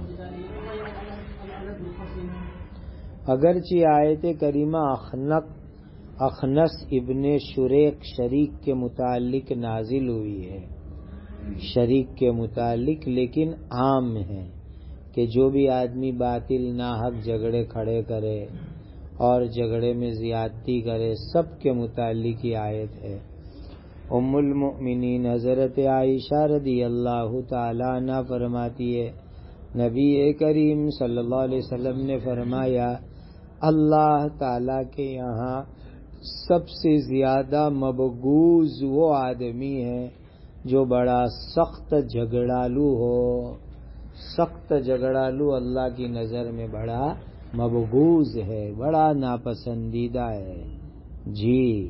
اگرچہ آیت کریمہ اخنق اخنس ابن شریق شریک کے متعلق نازل ہوئی ہے، شریک کے متعلق، لیکن عام ہے کہ جو بھی آدمی باطل ناحق جھگڑے کھڑے کرے اور جھگڑے میں زیادتی کرے، سب کے متعلق ہی آیت ہے. ام المؤمنین حضرت عائشہ رضی اللہ تعالی عنہ فرماتی ہے، نبی کریم صلی اللہ علیہ وسلم نے فرمایا، اللہ تعالی کے یہاں سب سے زیادہ مبغوض وہ آدمی ہے جو بڑا سخت جھگڑالو ہو. سخت جھگڑالو اللہ کی نظر میں بڑا مبغوض ہے، بڑا ناپسندیدہ ہے. جی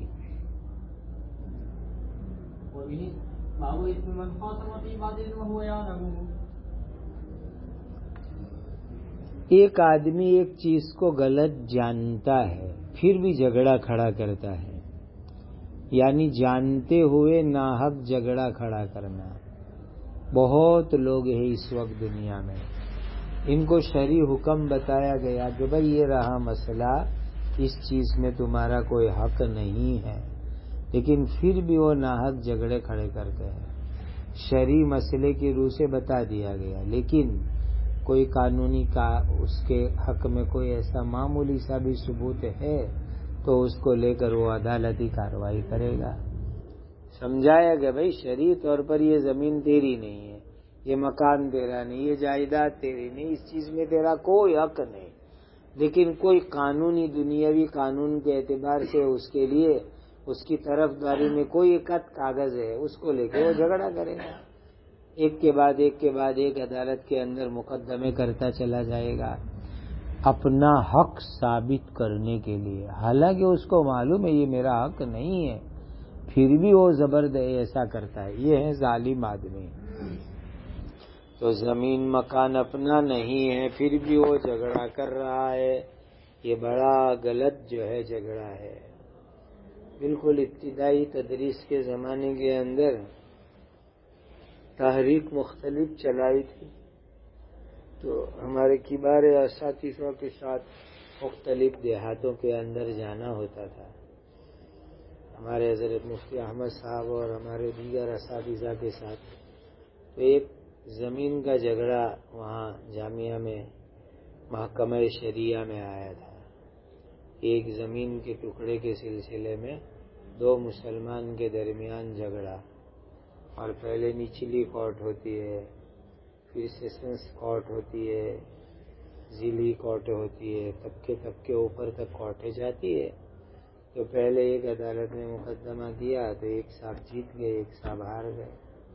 ایک آدمی ایک چیز کو غلط جانتا ہے پھر بھی جھگڑا کھڑا کرتا ہے، یعنی جانتے ہوئے ناحق جھگڑا کھڑا کرنا. بہت لوگ ہیں اس وقت دنیا میں، ان کو شرعی حکم بتایا گیا کہ بھئی یہ رہا مسئلہ، اس چیز میں تمہارا کوئی حق نہیں ہے، لیکن پھر بھی وہ ناحق جھگڑے کھڑے کرتے ہیں. شرعی مسئلے کی روح سے بتا دیا گیا، لیکن کوئی قانونی کا اس کے حق میں کوئی ایسا معمولی سا بھی ثبوت ہے تو اس کو لے کر وہ عدالتی کارروائی کرے گا. سمجھایا گیا بھئی شرعی طور پر یہ زمین تیری نہیں ہے، یہ مکان تیرا نہیں، یہ جائیداد تیری نہیں، اس چیز میں تیرا کوئی حق نہیں، لیکن کوئی قانونی دنیاوی قانون کے اعتبار سے اس کے لیے اس کی طرفداری میں کوئی ایک کاغذ ہے، اس کو لے کے وہ جھگڑا کرے گا. ایک کے بعد ایک کے بعد ایک عدالت کے اندر مقدمے کرتا چلا جائے گا اپنا حق ثابت کرنے کے لیے، حالانکہ اس کو معلوم ہے یہ میرا حق نہیں ہے، پھر بھی وہ زبردستی ایسا کرتا ہے. یہ ہے ظالم آدمی. تو زمین مکان اپنا نہیں ہے پھر بھی وہ جھگڑا کر رہا ہے، یہ بڑا غلط جو ہے جھگڑا ہے. بالکل ابتدائی تدریس کے زمانے کے اندر تحریک مختلف چلائی تھی، تو ہمارے کبار اساتذہ کے ساتھ مختلف دیہاتوں کے اندر جانا ہوتا تھا. ہمارے حضرت مفتی احمد صاحب اور ہمارے دیگر اساتذہ کے ساتھ. تو ایک زمین کا جھگڑا وہاں جامعہ میں محکمہ شریعہ میں آیا تھا. ایک زمین کے ٹکڑے کے سلسلے میں دو مسلمان کے درمیان جھگڑا، اور پہلے نچلی کورٹ ہوتی ہے، پھر سیشنز کورٹ ہوتی ہے، ضلعی کورٹ ہوتی ہے، طبقے طبقے اوپر تک کورٹیں جاتی ہے. تو پہلے ایک عدالت نے مقدمہ کیا تو ایک صاحب جیت گئے، ایک صاحب ہار گئے.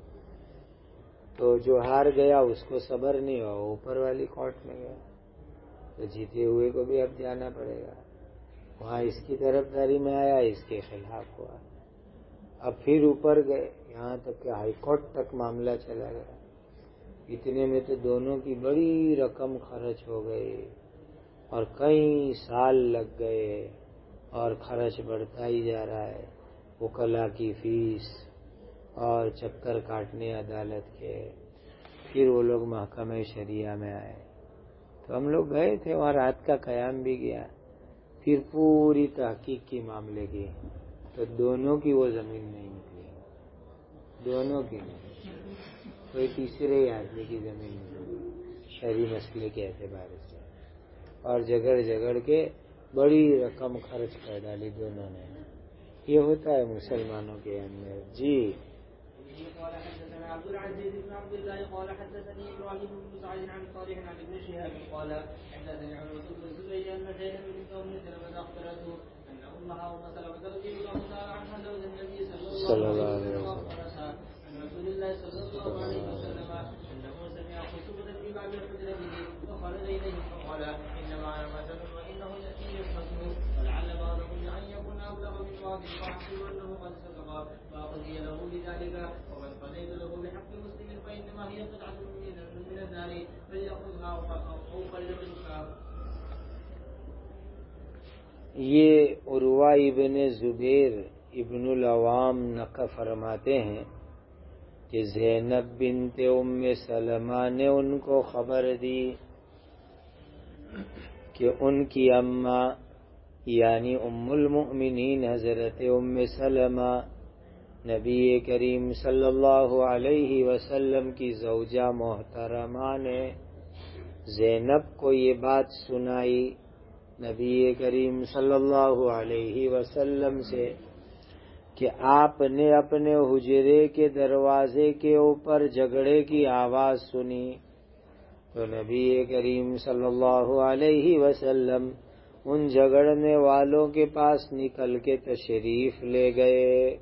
تو جو ہار گیا اس کو صبر نہیں ہوا، اوپر والی کورٹ میں گیا، تو جیتے ہوئے کو بھی اب جانا پڑے گا. وہاں اس کی طرفداری میں آیا، اس کے خلاف ہوا. اب پھر اوپر گئے، یہاں تک کہ ہائی کورٹ تک معاملہ چلا گیا. اتنے میں تو دونوں کی بڑی رقم خرچ ہو گئی اور کئی سال لگ گئے اور خرچ بڑھتا ہی جا رہا ہے. وکلا کی فیس اور چکر کاٹنے عدالت کے. پھر وہ لوگ محکمہ شریعہ میں آئے تو ہم لوگ گئے تھے، وہاں رات کا قیام بھی گیا. پھر پوری تحقیق کی معاملے کی تو دونوں کی وہ زمین نہیں نکلی، دونوں کی نہیں، کوئی تیسرے آدمی کی زمین نکلی شرعی مسئلے کے اعتبار سے. اور جگڑ جگڑ کے بڑی رقم خرچ کر ڈالی دونوں نے. یہ ہوتا ہے مسلمانوں کے اندر. جی قال حدثنا عبد العزيز بن عبد الله قال حدثني ابراهيم بن سعيد عن صالح عن ابن شهاب قال حدثني عروة بن الزبير ان زينب بنت ام سلمة اخبرته ان امها ام سلمة رضي الله تعالى عنها زوج النبي صلى الله عليه وسلم اخبرتها عن رسول الله صلى الله عليه وسلم انه سمع خطبة في بعض الحجرة القاضي فأحسب أنه قد صدق فقضي له بذلك ومن قضيت له بحق مسلم فإنما هي قطعة من النار فليأخذها أو فليتركها. یہ عروہ ابن زبیر ابن العوام نقل فرماتے ہیں کہ زینب بنت ام سلمہ نے ان کو خبر دی کہ ان کی اماں یعنی ام المؤمنین حضرت ام سلمہ نبی کریم صلی اللہ علیہ وسلم کی زوجہ محترمہ نے زینب کو یہ بات سنائی نبی کریم صلی اللہ علیہ وسلم سے کہ آپ نے اپنے حجرے کے دروازے کے اوپر جھگڑے کی آواز سنی تو نبی کریم صلی اللہ علیہ وسلم ان جھگڑنے والوں کے پاس نکل کے تشریف لے گئے.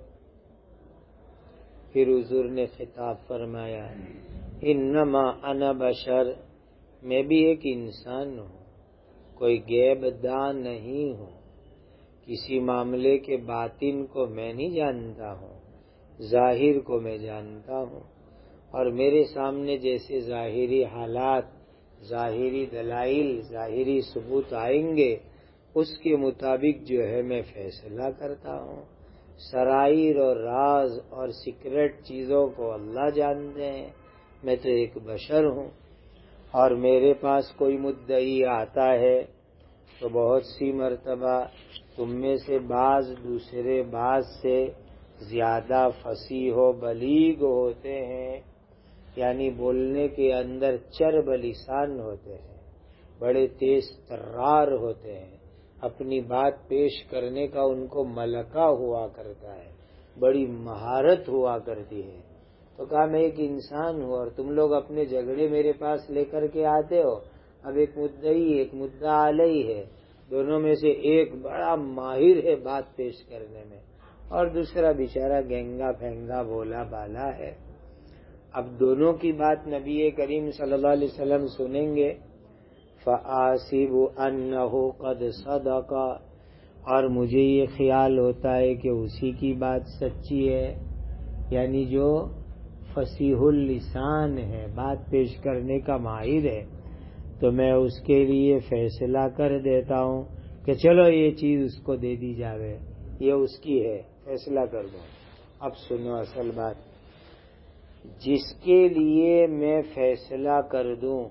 پھر حضور نے خطاب فرمایا انما انا بشر، میں بھی ایک انسان ہوں، کوئی غیب دان نہیں ہوں، کسی معاملے کے باطن کو میں نہیں جانتا ہوں، ظاہر کو میں جانتا ہوں، اور میرے سامنے جیسے ظاہری حالات، ظاہری دلائل، ظاہری ثبوت آئیں گے اس کے مطابق جو ہے میں فیصلہ کرتا ہوں. سرائر اور راز اور سیکرٹ چیزوں کو اللہ جانتے ہیں، میں تو ایک بشر ہوں. اور میرے پاس کوئی مدعی آتا ہے تو بہت سی مرتبہ تم میں سے بعض دوسرے بعض سے زیادہ فصیح و بلیغ ہوتے ہیں، یعنی بولنے کے اندر چرب لسان ہوتے ہیں، بڑے تیز ترار ہوتے ہیں، اپنی بات پیش کرنے کا ان کو ملکہ ہوا کرتا ہے، بڑی مہارت ہوا کرتی ہے. تو کہا میں ایک انسان ہوں اور تم لوگ اپنے جھگڑے میرے پاس لے کر کے آتے ہو. اب ایک مدعی ایک مدعا علیہ ہے، دونوں میں سے ایک بڑا ماہر ہے بات پیش کرنے میں اور دوسرا بیچارہ گینگا پھینگا بولا بالا ہے. اب دونوں کی بات نبی کریم صلی اللہ علیہ وسلم سنیں گے. فَآسِبُ أَنَّهُ قَدْ صَدَقَ، اور مجھے یہ خیال ہوتا ہے کہ اسی کی بات سچی ہے، یعنی جو فصیح اللسان ہے، بات پیش کرنے کا ماہر ہے، تو میں اس کے لیے فیصلہ کر دیتا ہوں کہ چلو یہ چیز اس کو دے دی جاوے، یہ اس کی ہے، فیصلہ کر دو. اب سنو اصل بات، جس کے لیے میں فیصلہ کر دوں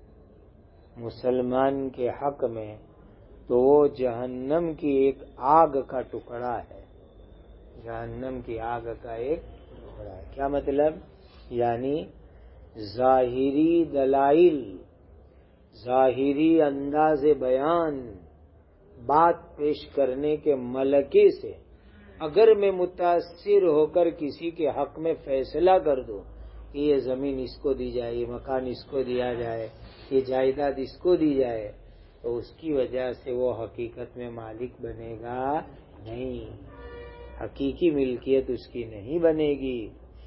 مسلمان کے حق میں تو وہ جہنم کی ایک آگ کا ٹکڑا ہے، جہنم کی آگ کا ایک ٹکڑا ہے. کیا مطلب؟ یعنی ظاہری دلائل، ظاہری انداز بیان، بات پیش کرنے کے ملکے سے اگر میں متاثر ہو کر کسی کے حق میں فیصلہ کر دوں کہ یہ زمین اس کو دی جائے، یہ مکان اس کو دیا جائے، یہ جائیداد اس کو دی جائے، تو اس کی وجہ سے وہ حقیقت میں مالک بنے گا نہیں، حقیقی ملکیت اس کی نہیں بنے گی.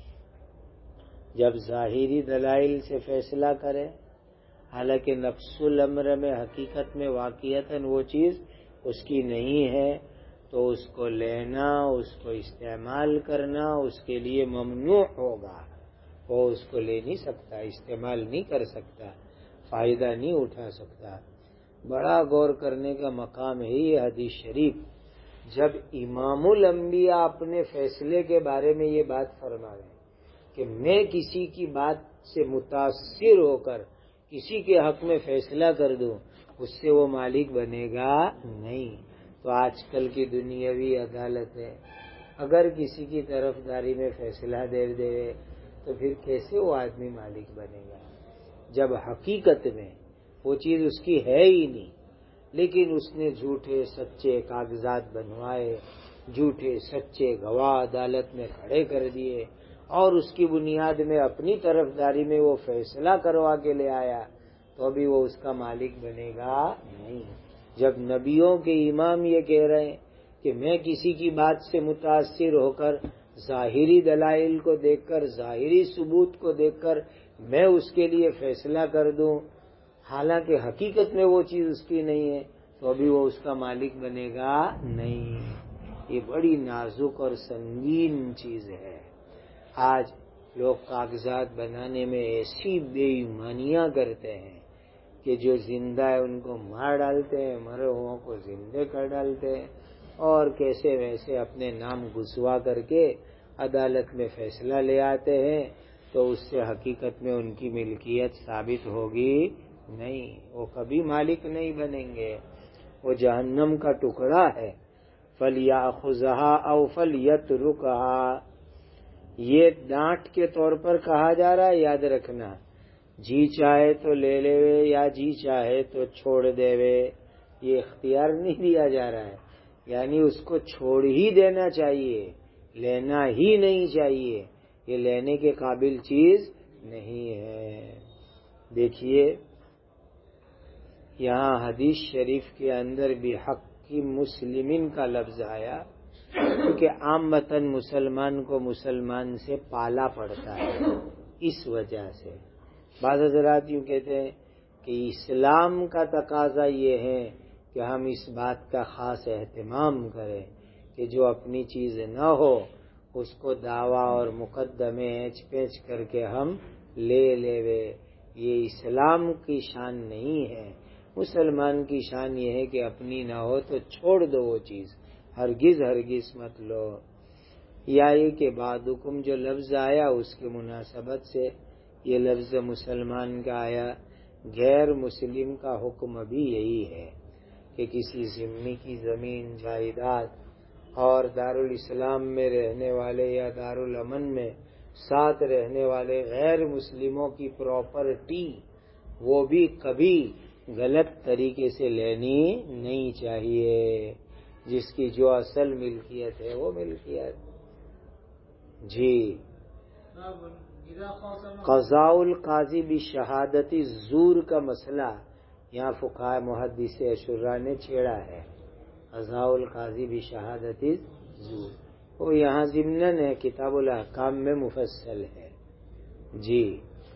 جب ظاہری دلائل سے فیصلہ کرے، حالانکہ نفس الامر میں حقیقت میں واقعتاً وہ چیز اس کی نہیں ہے، تو اس کو لینا، اس کو استعمال کرنا اس کے لیے ممنوع ہوگا. وہ اس کو لے نہیں سکتا، استعمال نہیں کر سکتا، فائدہ نہیں اٹھا سکتا. بڑا غور کرنے کا مقام ہے یہ حدیث شریف. جب امام الانبیاء اپنے فیصلے کے بارے میں یہ بات فرما رہے کہ میں کسی کی بات سے متاثر ہو کر کسی کے حق میں فیصلہ کر دوں، اس سے وہ مالک بنے گا نہیں. تو آج کل کی دنیاوی عدالت ہے، اگر کسی کی طرف داری میں فیصلہ دے دے تو پھر کیسے وہ آدمی مالک بنے گا، جب حقیقت میں وہ چیز اس کی ہے ہی نہیں، لیکن اس نے جھوٹے سچے کاغذات بنوائے، جھوٹے سچے گواہ عدالت میں کھڑے کر دیے اور اس کی بنیاد میں اپنی طرف داری میں وہ فیصلہ کروا کے لے آیا، تو ابھی وہ اس کا مالک بنے گا نہیں. جب نبیوں کے امام یہ کہہ رہے ہیں کہ میں کسی کی بات سے متاثر ہو کر ظاہری دلائل کو دیکھ کر، ظاہری ثبوت کو دیکھ کر میں اس کے لیے فیصلہ کر دوں، حالانکہ حقیقت میں وہ چیز اس کی نہیں ہے، تو ابھی وہ اس کا مالک بنے گا نہیں. یہ بڑی نازک اور سنگین چیز ہے۔ آج لوگ کاغذات بنانے میں ایسی بے ایمانیاں کرتے ہیں کہ جو زندہ ہے ان کو مار ڈالتے ہیں، مرے ہوں کو زندے کر ڈالتے ہیں، اور کیسے ویسے اپنے نام گھسوا کر کے عدالت میں فیصلہ لے آتے ہیں، تو اس سے حقیقت میں ان کی ملکیت ثابت ہوگی نہیں، وہ کبھی مالک نہیں بنیں گے، وہ جہنم کا ٹکڑا ہے۔ فَلْيَأْخُذْهَا أَوْ فَلْيَتْرُكْهَا، یہ ڈانٹ کے طور پر کہا جا رہا ہے، یاد رکھنا، جی چاہے تو لے لے یا جی چاہے تو چھوڑ دے وے، یہ اختیار نہیں دیا جا رہا ہے، یعنی اس کو چھوڑ ہی دینا چاہیے، لینا ہی نہیں چاہیے، یہ لینے کے قابل چیز نہیں ہے۔ دیکھیے یہاں حدیث شریف کے اندر بھی حق کی مسلمین کا لفظ آیا، کیونکہ عامتاً مسلمان کو مسلمان سے پالا پڑتا ہے، اس وجہ سے بعض حضرات یوں کہتے ہیں کہ اسلام کا تقاضا یہ ہے کہ ہم اس بات کا خاص اہتمام کریں کہ جو اپنی چیز نہ ہو اس کو دعویٰ اور مقدمے ایچ پیچ کر کے ہم لے لے وے، یہ اسلام کی شان نہیں ہے۔ مسلمان کی شان یہ ہے کہ اپنی نہ ہو تو چھوڑ دو وہ چیز، ہرگز ہرگز مت لو۔ یا یہ کہ بعدکم جو لفظ آیا اس کے مناسبت سے یہ لفظ مسلمان کا آیا، غیر مسلم کا حکم بھی یہی ہے کہ کسی ذمہ کی زمین جائیداد اور دارالاسلام میں رہنے والے یا دارالامن میں ساتھ رہنے والے غیر مسلموں کی پراپرٹی وہ بھی کبھی غلط طریقے سے لینی نہیں چاہیے، جس کی جو اصل ملکیت ہے وہ ملکیت۔ جی قضاء القاضی بشہادت الزور کا مسئلہ یہاں فقہاء محدث اشراء نے چھیڑا ہے، قضاء القاضی بشہادت الزور، وہ یہاں ضمناً ہے، کتاب الاحکام میں مفصل ہے۔ جی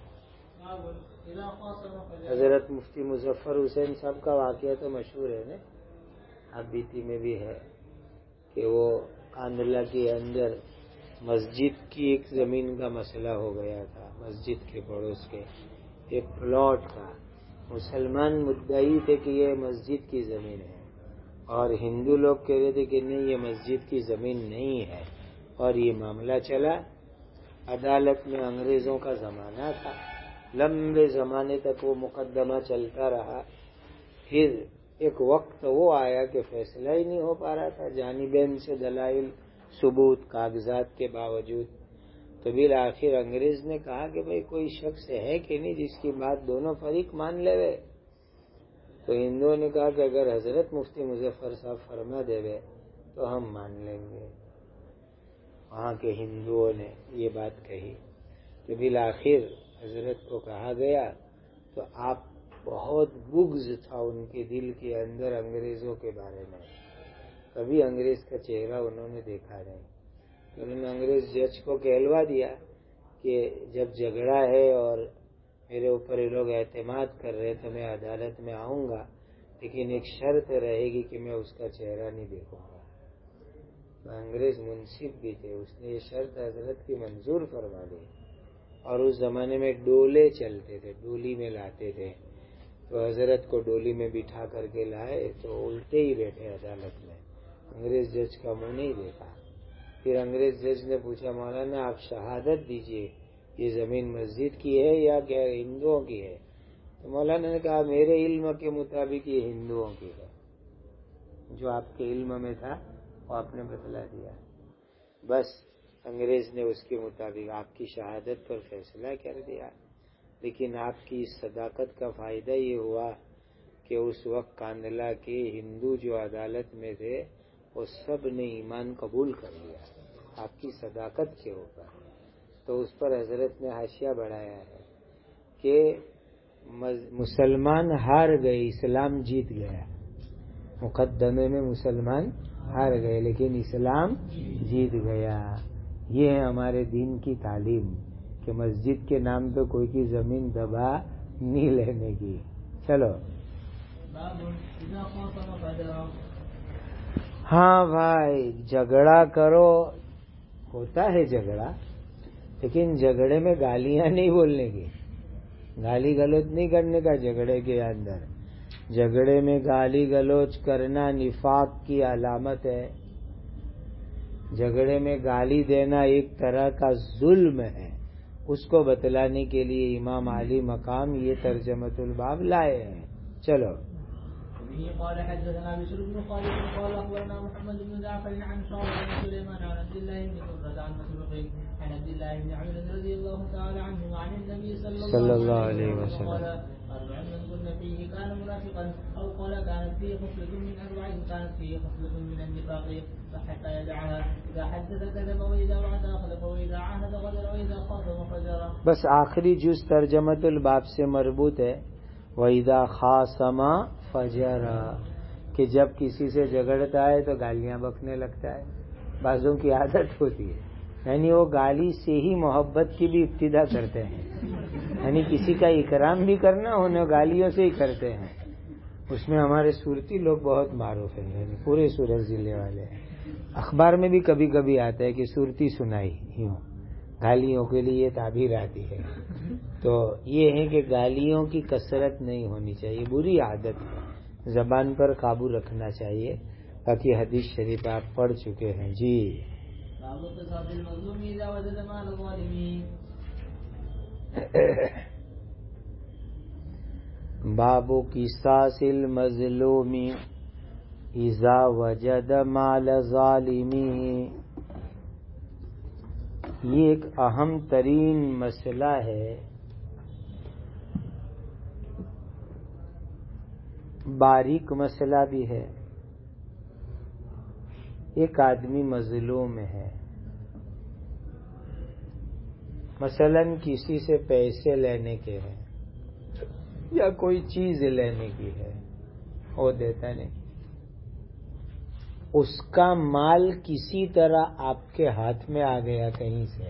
حضرت مفتی مظفر حسین صاحب کا واقعہ تو مشہور ہے نا، اب بیتی میں بھی ہے کہ وہ کاندلہ کے اندر مسجد کی ایک زمین کا مسئلہ ہو گیا تھا، مسجد کے پڑوس کے ایک پلاٹ کا، مسلمان مدعی تھے کہ یہ مسجد کی زمین ہے اور ہندو لوگ کہہ رہے تھے کہ نہیں یہ مسجد کی زمین نہیں ہے، اور یہ معاملہ چلا عدالت میں، انگریزوں کا زمانہ تھا، لمبے زمانے تک وہ مقدمہ چلتا رہا، پھر ایک وقت وہ آیا کہ فیصلہ ہی نہیں ہو پا رہا تھا جانبین سے دلائل ثبوت کاغذات کے باوجود، تو بالآخر انگریز نے کہا کہ بھئی کوئی شخص ہے کہ نہیں جس کی بات دونوں فریق مان لے وے، تو ہندوؤں نے کہا کہ اگر حضرت مفتی مظفر صاحب فرما دے وے تو ہم مان لیں گے، وہاں کے ہندوؤں نے یہ بات کہی، تو بالآخر حضرت کو کہا گیا، تو آپ بہت بغض تھا ان کے دل کے اندر انگریزوں کے بارے میں، کبھی انگریز کا چہرہ انہوں نے دیکھا نہیں، تو انہوں نے انگریز جج کو کہلوا دیا کہ جب جھگڑا ہے اور میرے اوپر یہ لوگ اعتماد کر رہے تو میں عدالت میں آؤں گا، لیکن ایک شرط رہے گی کہ میں اس کا چہرہ نہیں دیکھوں گا۔ تو انگریز منصف بھی تھے، اس نے یہ شرط حضرت کی منظور فرما دی، اور اس زمانے میں ڈولے چلتے تھے، ڈولی میں لاتے تھے، تو حضرت کو ڈولی میں بٹھا کر کے لائے تو الٹے ہی بیٹھے عدالت میں، انگریز جج کا منہ نہیں دیکھا۔ پھر انگریز جج نے پوچھا مولانا آپ شہادت دیجئے یہ زمین مسجد کی ہے یا غیر ہندوؤں کی ہے، تو مولانا نے کہا میرے علم کے مطابق یہ ہندوؤں کی ہے، جو آپ کے علم میں تھا وہ آپ نے بتلا دیا، بس انگریز نے اس کے مطابق آپ کی شہادت پر فیصلہ کر دیا۔ لیکن آپ کی اس صداقت کا فائدہ یہ ہوا کہ اس وقت کاندلہ کے ہندو جو عدالت میں تھے وہ سب نے ایمان قبول کر لیا آپ کی صداقت کے اوپر، تو اس پر حضرت نے حاشیہ بڑھایا ہے کہ مسلمان ہار گئے، اسلام جیت گیا، مقدمے میں مسلمان ہار گئے لیکن اسلام جیت گیا۔ یہ ہے ہمارے دین کی تعلیم کہ مسجد کے نام پہ کوئی کی زمین دبا نہیں لینے کی۔ چلو ہاں بھائی جھگڑا کرو، ہوتا ہے جھگڑا، لیکن جھگڑے میں گالیاں نہیں بولنے کی، گالی گلوچ نہیں کرنے کا جھگڑے کے اندر. جھگڑے میں گالی گلوچ کرنا نفاق کی علامت ہے. جھگڑے میں گالی دینا ایک طرح کا ظلم ہے. اس کو بتلانے کے لیے امام علی مقام یہ ترجمۃ الباب لائے ہیں. چلو. به قال حدثنا بشر بن خالد قال اخبرنا محمد بن جعفر عن شعبة بن سليمان عن عبد الله بن مرة عن مسروق عن عبد الله بن عمرو رضي الله تعالى عنه عن النبي صلى الله عليه وسلم قال أربع من كن فيه كان منافقا أو قال كانت فيه خصلة من أربع كانت فيه خصلة من النفاق فحتى يدعها إذا حدث كذب وإذا وعد أخلف وإذا عاهد غدر وإذا خاصم فجر. بس آخری جز ترجمۃ الباب سے مربوط ہے. وَإِذَا خَاصَمَ فَجَرَ کہ جب کسی سے جھگڑتا ہے تو گالیاں بکنے لگتا ہے. بعضوں کی عادت ہوتی ہے، یعنی وہ گالی سے ہی محبت کی بھی ابتدا کرتے ہیں. یعنی کسی کا اکرام بھی کرنا انہیں گالیوں سے ہی کرتے ہیں. اس میں ہمارے صورتی لوگ بہت معروف ہیں، یعنی پورے سورت ضلع والے ہیں. اخبار میں بھی کبھی کبھی آتا ہے کہ صورتی سنائی یوں گالیوں کے لیے یہ تعبیر آتی ہے. تو یہ ہے کہ گالیوں کی کثرت نہیں ہونی چاہیے، بری عادت ہے. زبان پر قابو رکھنا چاہیے. باقی حدیث شریف آپ پڑھ چکے ہیں. جی. باب قصاص المظلوم اذا وجد مال ظالم. یہ ایک اہم ترین مسئلہ ہے. باریک مسئلہ بھی ہے. ایک آدمی مظلوم ہے، مثلا کسی سے پیسے لینے کے ہیں یا کوئی چیز لینے کی ہے، وہ دیتا نہیں. اس کا مال کسی طرح آپ کے ہاتھ میں آ گیا کہیں سے،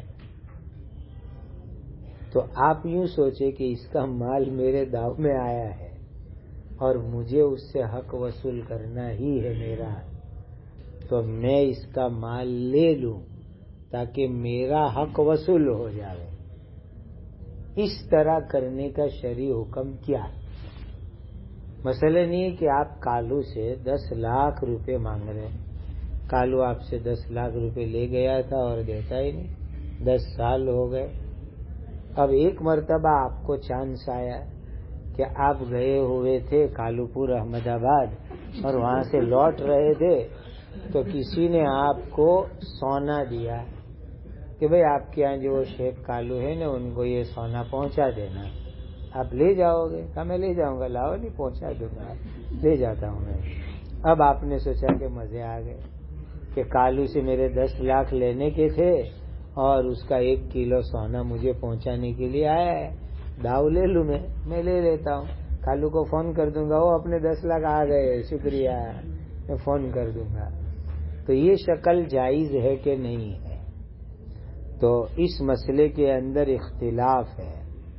تو آپ یوں سوچے کہ اس کا مال میرے داؤ میں آیا ہے اور مجھے اس سے حق وصول کرنا ہی ہے میرا، تو میں اس کا مال لے لوں تاکہ میرا حق وصول ہو جائے. اس طرح کرنے کا شرعی حکم کیا ہے؟ مسئلہ نہیں کہ آپ کالو سے دس لاکھ روپے مانگ رہے ہیں. کالو آپ سے دس لاکھ روپے لے گیا تھا اور دیتا ہی نہیں، دس سال ہو گئے. اب ایک مرتبہ آپ کو چانس آیا کہ آپ گئے ہوئے تھے کالو پور احمد آباد اور وہاں سے لوٹ رہے تھے، تو کسی نے آپ کو سونا دیا کہ بھئی آپ کے یہاں جو وہ شیخ کالو ہے نا ان کو یہ سونا پہنچا دینا. آپ لے جاؤ گے؟ کہا میں لے جاؤں گا. لاؤ نہیں پہنچا دوں گا، لے جاتا ہوں میں. اب آپ نے سوچا کہ مزے آ گئے کہ کالو سے میرے دس لاکھ لینے کے تھے اور اس کا ایک کلو سونا مجھے پہنچانے کے لیے آیا ہے. داؤ لے لوں میں میں لے لیتا ہوں. کالو کو فون کر دوں گا، وہ اپنے دس لاکھ آ گئے، شکریہ، میں فون کر دوں گا. تو یہ شکل جائز ہے کہ نہیں ہے؟ تو اس مسئلے کے اندر اختلاف ہے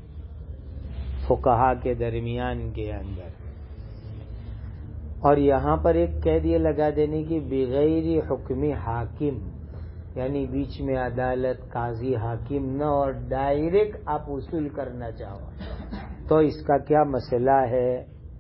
فقہا کے درمیان کے اندر. اور یہاں پر ایک قید یہ لگا دینے کی بغیر حکم حاکم، یعنی بیچ میں عدالت قاضی حاکم نہ اور ڈائریکٹ آپ وصول کرنا چاہو تو اس کا کیا مسئلہ ہے؟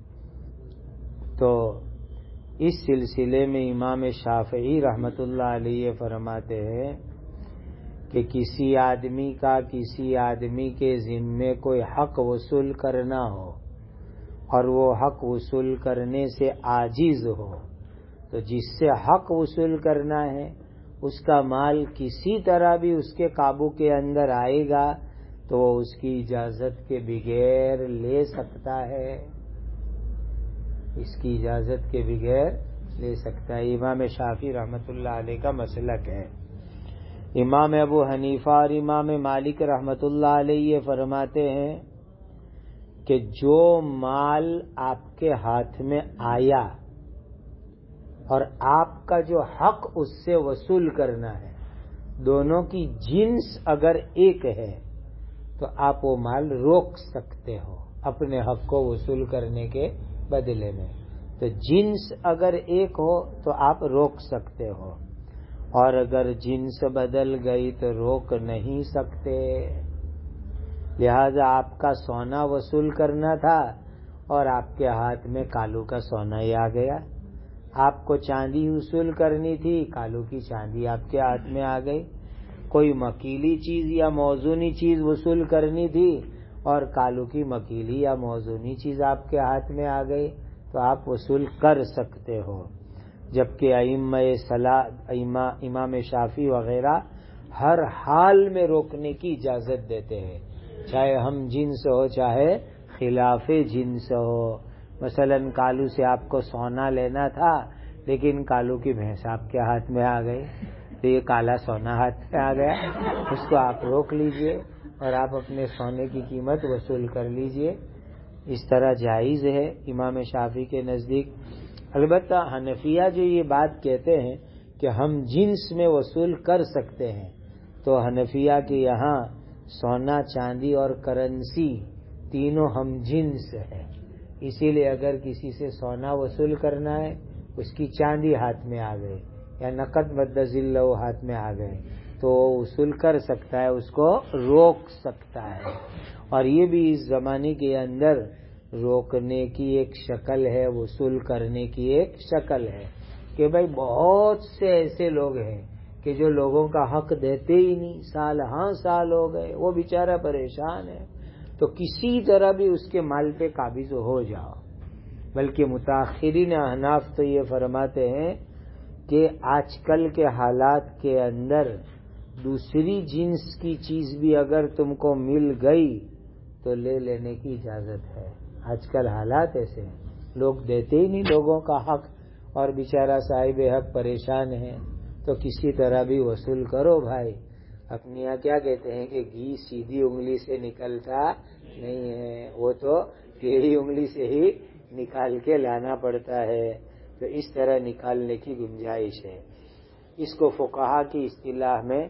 تو اس سلسلے میں امام شافعی رحمت اللہ علیہ فرماتے ہیں کہ کسی آدمی کا کسی آدمی کے ذمے کوئی حق وصول کرنا ہو اور وہ حق وصول کرنے سے عاجز ہو، تو جس سے حق وصول کرنا ہے اس کا مال کسی طرح بھی اس کے قابو کے اندر آئے گا تو وہ اس کی اجازت کے بغیر لے سکتا ہے، اس کی اجازت کے بغیر لے سکتا ہے. امام شافعی رحمت اللہ علیہ کا مسلک ہے. امام ابو حنیفہ اور امام مالک رحمت اللہ علیہ فرماتے ہیں کہ جو مال آپ کے ہاتھ میں آیا اور آپ کا جو حق اس سے وصول کرنا ہے، دونوں کی جنس اگر ایک ہے تو آپ وہ مال روک سکتے ہو اپنے حق کو وصول کرنے کے بدلے میں. تو جنس اگر ایک ہو تو آپ روک سکتے ہو، اور اگر جنس بدل گئی تو روک نہیں سکتے۔ لہذا آپ کا سونا وصول کرنا تھا اور آپ کے ہاتھ میں کالو کا سونا ہی آ گیا، آپ کو چاندی وصول کرنی تھی، کالو کی چاندی آپ کے ہاتھ میں آ گئی، کوئی مکیلی چیز یا موزونی چیز وصول کرنی تھی اور کالو کی مکیلی یا موزونی چیز آپ کے ہاتھ میں آ گئی، تو آپ وصول کر سکتے ہو۔ جبکہ ائمہ صلاح امام شافعی وغیرہ ہر حال میں روکنے کی اجازت دیتے ہیں، چاہے ہم جنس ہو چاہے خلاف جنس ہو۔ مثلا کالو سے آپ کو سونا لینا تھا لیکن کالو کی بھینس آپ کے ہاتھ میں آ گئی، تو یہ کالا سونا ہاتھ میں آ گیا، اس کو آپ روک لیجئے اور آپ اپنے سونے کی قیمت وصول کر لیجئے۔ اس طرح جائز ہے امام شافعی کے نزدیک۔ البتہ حنفیہ جو یہ بات کہتے ہیں کہ ہم جنس میں وصول کر سکتے ہیں، تو حنفیہ کے یہاں سونا، چاندی اور کرنسی تینوں ہم جنس ہے، اسی لیے اگر کسی سے سونا وصول کرنا ہے، اس کی چاندی ہاتھ میں آ گئے یا نقد مدذلہ ہاتھ میں آ گئے تو وہ وصول کر سکتا ہے، اس کو روک سکتا ہے۔ اور یہ بھی اس زمانے کے اندر روکنے کی ایک شکل ہے، وصول کرنے کی ایک شکل ہے کہ بھائی بہت سے ایسے لوگ ہیں کہ جو لوگوں کا حق دیتے ہی نہیں، سال ہاں سال ہو گئے، وہ بیچارہ پریشان ہے، تو کسی طرح بھی اس کے مال پہ قابض ہو جاؤ۔ بلکہ متاخرین احناف تو یہ فرماتے ہیں کہ آج کل کے حالات کے اندر دوسری جنس کی چیز بھی اگر تم کو مل گئی تو لے لینے کی اجازت ہے۔ آج کل حالات ایسے ہیں، لوگ دیتے ہی نہیں لوگوں کا حق، اور بیچارہ صاحب حق پریشان ہے، تو کسی طرح بھی وصول کرو بھائی۔ اپنے یہاں کیا کہتے ہیں کہ گھی سیدھی انگلی سے نکلتا نہیں ہے، وہ تو ٹیڑھی انگلی سے ہی نکال کے لانا پڑتا ہے، تو اس طرح نکالنے کی گنجائش ہے۔ اس کو فقہا کی اصطلاح میں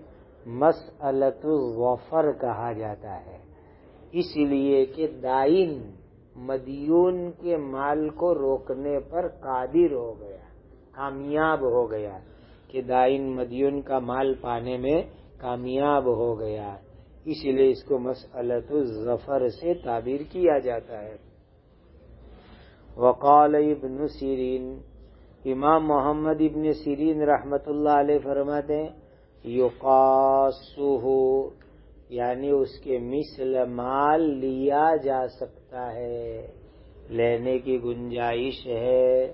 مسئلۃ الظفر کہا جاتا ہے، اس لیے کہ دائن مدیون کے مال کو روکنے پر قادر ہو گیا، کامیاب ہو گیا، کہ دائن مدیون کا مال پانے میں کامیاب ہو گیا، اس لیے اس کو مسئلۃ الظفر سے تعبیر کیا جاتا ہے۔ وقال ابن سیرین، امام محمد ابن سیرین رحمت اللہ علیہ فرماتے ہیں یقاسہ، یعنی اس کے مثل مال لیا جا سکتا ہے، لینے کی گنجائش ہے،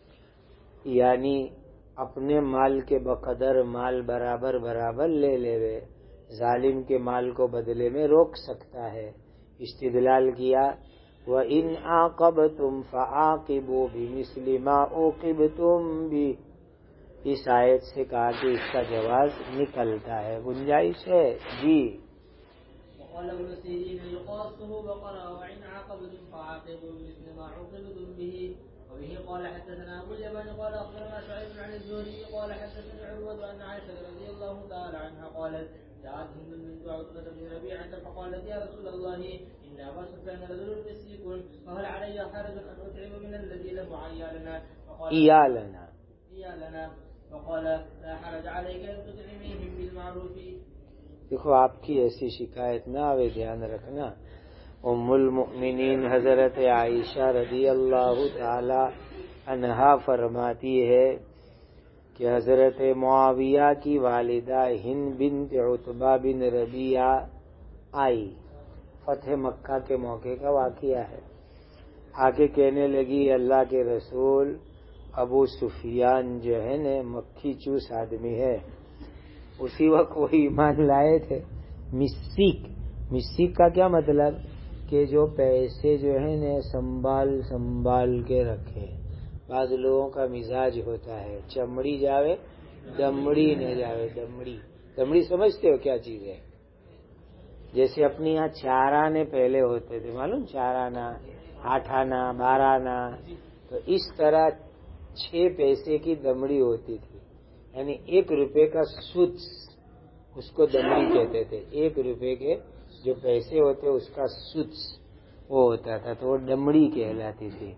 یعنی اپنے مال کے بقدر مال برابر برابر لے لے وے، ظالم کے مال کو بدلے میں روک سکتا ہے۔ استدلال کیا وَإِنْ عَاقَبْتُمْ فَعَاقِبُوا بِمِثْلِ مَا عُوقِبْتُمْ بِهِ، اس آیت سے کہا کہ اس کا جواز نکلتا ہے، گنجائش ہے جی۔ وقال ابن سيرين يقاصه وقرأ وإن عاقبتم فعاقبوا بمثل ما عوقبتم به، وبه قال حدثنا أبو اليمان قال أخبرنا شعيب عن الزهري قال حدثني عروة أن عائشة رضي الله تعالى عنها قالت جاءت هند بنت عتبة بن ربيعة فقالت يا رسول الله إن أبا سفيان رجل مسيك فهل علي حرج أن أطعم من الذي له عيالنا؟ إيالنا إيالنا فقال لا حرج عليك أن تطعميهم بالمعروف۔ دیکھو آپ کی ایسی شکایت نہ آوے، دھیان رکھنا۔ ام المؤمنین حضرت عائشہ رضی اللہ تعالی عنہا فرماتی ہے کہ حضرت معاویہ کی والدہ ہند بنت عتبہ بن ربیعہ آئی، فتح مکہ کے موقع کا واقعہ ہے، آ کے کہنے لگی اللہ کے رسول ابو سفیان جو ہے نا مکھی چوس آدمی ہے، اسی وقت وہ ایمان لائے تھے۔ مسیک، مسیک کا کیا مطلب کہ جو پیسے جو ہے نا سنبھال سنبھال کے رکھے۔ بعض لوگوں کا مزاج ہوتا ہے چمڑی جاوے دمڑی نہ جاوے، دمڑی دمڑی سمجھتے ہو کیا چیز ہے؟ جیسے اپنے یہاں چار آنے پہلے ہوتے تھے، معلوم چار آنا، آٹھ آنا، بارہ آنا، تو اس طرح چھ پیسے کی دمڑی ہوتی تھی، یعنی ایک روپے کا سدس اس کو دمڑی کہتے تھے، ایک روپے کے جو پیسے ہوتے اس کا سدس وہ ہوتا تھا، تو وہ دمڑی کہلاتی تھی۔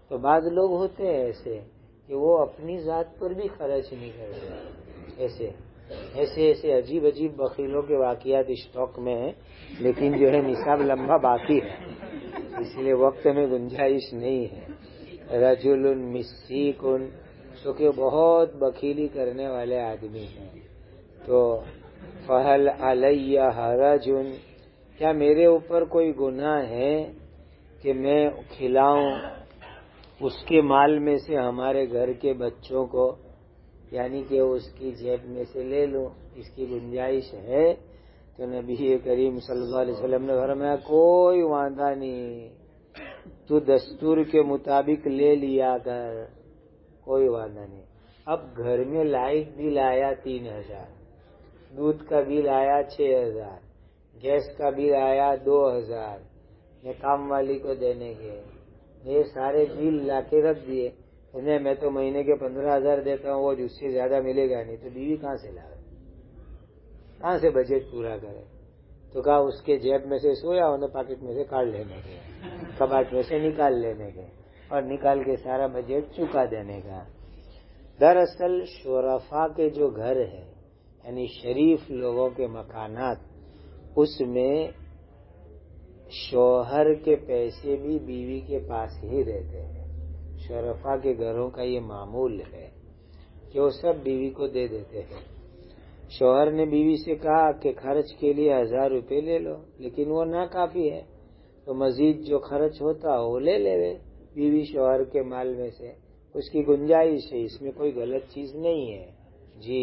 تو بعض لوگ ہوتے ہیں ایسے کہ وہ اپنی ذات پر بھی خرچ نہیں کرتے. ایسے ایسے ایسے عجیب عجیب بخیلوں کے واقعات اسٹاک میں ہیں، لیکن جو ہے نصاب لمبا باقی ہے، اس لیے وقت میں گنجائش نہیں ہے. رجل مسیکن، تو کہ بہت بخیلی کرنے والے آدمی ہیں. تو فہل علیہ حرج، کیا میرے اوپر کوئی گناہ ہے کہ میں کھلاؤں اس کے مال میں سے ہمارے گھر کے بچوں کو، یعنی کہ اس کی جیب میں سے لے لوں، اس کی گنجائش ہے؟ تو نبی کریم صلی اللہ علیہ وسلم نے فرمایا کوئی وعدہ نہیں، تو دستور کے مطابق لے لیا کر، کوئی وعدہ نہیں. اب گھر میں لائٹ بل آیا تین ہزار، دودھ کا بل آیا چھ ہزار، گیس کا بل آیا دو ہزار، میں کام والی کو دینے کے، یہ سارے بل لا کے رکھ دیے. نہیں میں تو مہینے کے پندرہ ہزار دیتا ہوں، وہ اس سے زیادہ ملے گا نہیں. تو بیوی کہاں سے لائے، کہاں سے بجٹ پورا کرے؟ تو کہا اس کے جیب میں سے سویا ہونے پاکٹ میں سے کاٹ لینے کے، کباٹ میں سے نکال لینے کے، اور نکال کے سارا بجٹ چکا دینے کا. دراصل شرفاء کے جو گھر ہے، یعنی شریف لوگوں کے مکانات، اس میں شوہر کے پیسے بھی بیوی کے پاس ہی رہتے ہیں. شرفاء کے گھروں کا یہ معمول ہے کہ وہ سب بیوی کو دے دیتے ہیں. شوہر نے بیوی سے کہا کہ خرچ کے لیے ہزار روپے لے لو، لیکن وہ ناکافی ہے، تو مزید جو خرچ ہوتا وہ لے لے بیوی شوہر کے مال میں سے، اس کی گنجائش ہے، اس میں کوئی غلط چیز نہیں ہے. جی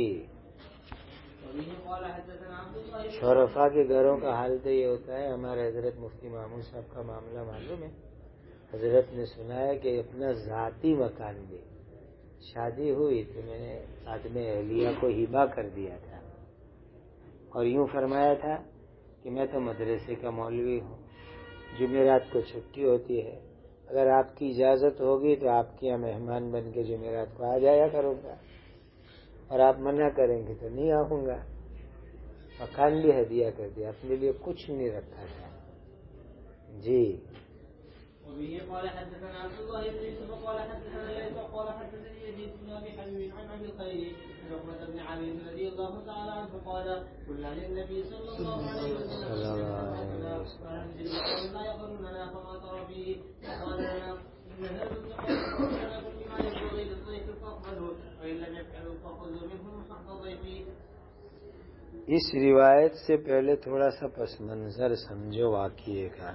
شرفاء کے گھروں کا حال تو یہ ہوتا ہے. ہمارے حضرت مفتی مامون صاحب کا معاملہ معلوم ہے. حضرت نے سنایا کہ اپنا ذاتی مکان بھی، شادی ہوئی تو میں نے خادم اہلیہ کو ہبہ کر دیا تھا، اور یوں فرمایا تھا کہ میں تو مدرسے کا مولوی ہوں، جمعرات کو چھٹی ہوتی ہے، اگر آپ کی اجازت ہوگی تو آپ کے یہاں مہمان بن کے جمعرات کو آ جایا کروں گا، اور آپ منع کریں گے تو نہیں آؤں گا. مکان بھی ہدیہ کر دیا، اپنے لیے کچھ نہیں رکھا تھا. جی وبه قال حدثنا عبد الله بن يوسف قال حدثنا ليث قال حدثني يزيد بن ابي حبيب عن ابي الخير عن عقبه بن عامر رضي الله تعالى عنه قال قلنا للنبي صلى الله عليه وسلم فننزل قوم لا يقروننا فما ترى فيه فقال لنا ان هذا التقوى لنا بما ينبغي للضيف فاقبلوا وان لم يفعلوا فخذوا منهم حق ضيفي. اس روایت سے پہلے تھوڑا سا پس منظر سمجھو واقعے کا.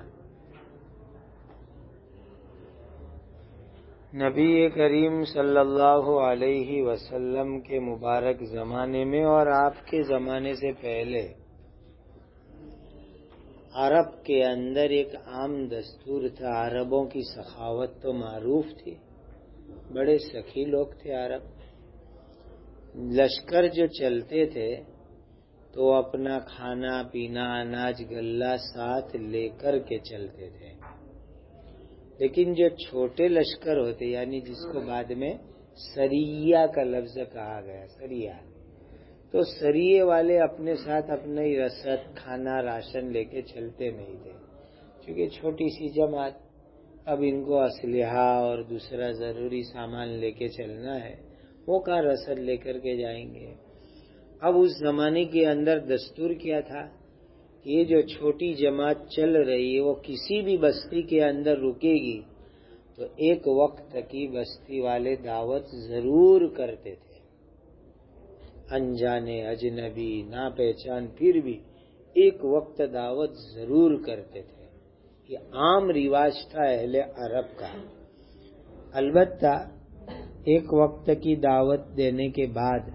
نبی کریم صلی اللہ علیہ وسلم کے مبارک زمانے میں اور آپ کے زمانے سے پہلے عرب کے اندر ایک عام دستور تھا. عربوں کی سخاوت تو معروف تھی، بڑے سخی لوگ تھے عرب. لشکر جو چلتے تھے تو اپنا کھانا پینا اناج غلہ ساتھ لے کر کے چلتے تھے، لیکن جو چھوٹے لشکر ہوتے، یعنی جس کو بعد میں سریہ کا لفظ کہا گیا، سریہ، تو سریے والے اپنے ساتھ اپنا ہی رسد کھانا راشن لے کے چلتے نہیں تھے، کیونکہ چھوٹی سی جماعت، اب ان کو اسلحہ اور دوسرا ضروری سامان لے کے چلنا ہے، وہ کہاں رسد لے کر کے جائیں گے. اب اس زمانے کے اندر دستور کیا تھا کہ یہ جو چھوٹی جماعت چل رہی ہے وہ کسی بھی بستی کے اندر رکے گی تو ایک وقت کی بستی والے دعوت ضرور کرتے تھے، انجانے اجنبی نا پہچان پھر بھی ایک وقت دعوت ضرور کرتے تھے. یہ عام رواج تھا اہل عرب کا. البتہ ایک وقت کی دعوت دینے کے بعد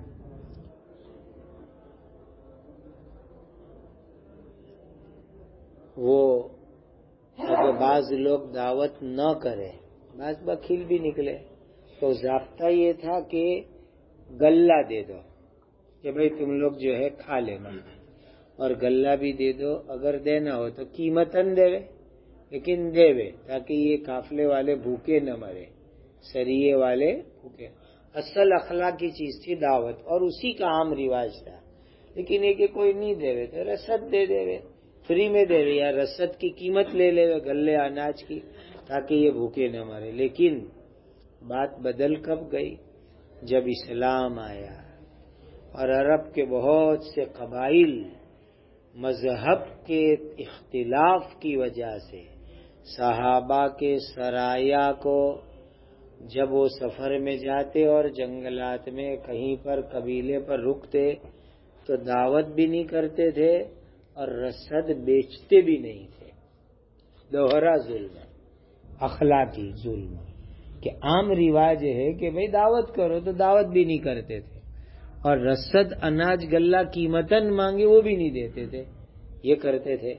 وہ اگر بعض لوگ دعوت نہ کرے، بعض بخیل بھی نکلے، تو ضابطہ یہ تھا کہ غلہ دے دو کہ بھئی تم لوگ جو ہے کھا لینا، اور غلہ بھی دے دو، اگر دینا ہو تو قیمتاً دے، لیکن دے وے تاکہ یہ قافلے والے بھوکے نہ مرے، سریے والے بھوکے. اصل اخلاقی چیز تھی دعوت، اور اسی کا عام رواج تھا. لیکن یہ کہ کوئی نہیں دے وے تو رسد دے دے وے، فری میں دے وے، یا رسد کی قیمت لے لے وے غلے اناج کی، تاکہ یہ بھوکے نہ مرے. لیکن بات بدل کب گئی؟ جب اسلام آیا اور عرب کے بہت سے قبائل مذہب کے اختلاف کی وجہ سے صحابہ کے سرایا کو جب وہ سفر میں جاتے اور جنگلات میں کہیں پر قبیلے پر رکتے تو دعوت بھی نہیں کرتے تھے اور رسد بیچتے بھی نہیں تھے. دوہرا ظلم، اخلاقی ظلم، کہ عام رواج ہے کہ بھئی دعوت کرو تو دعوت بھی نہیں کرتے تھے اور رسد اناج غلہ قیمتاً مانگے وہ بھی نہیں دیتے تھے، یہ کرتے تھے.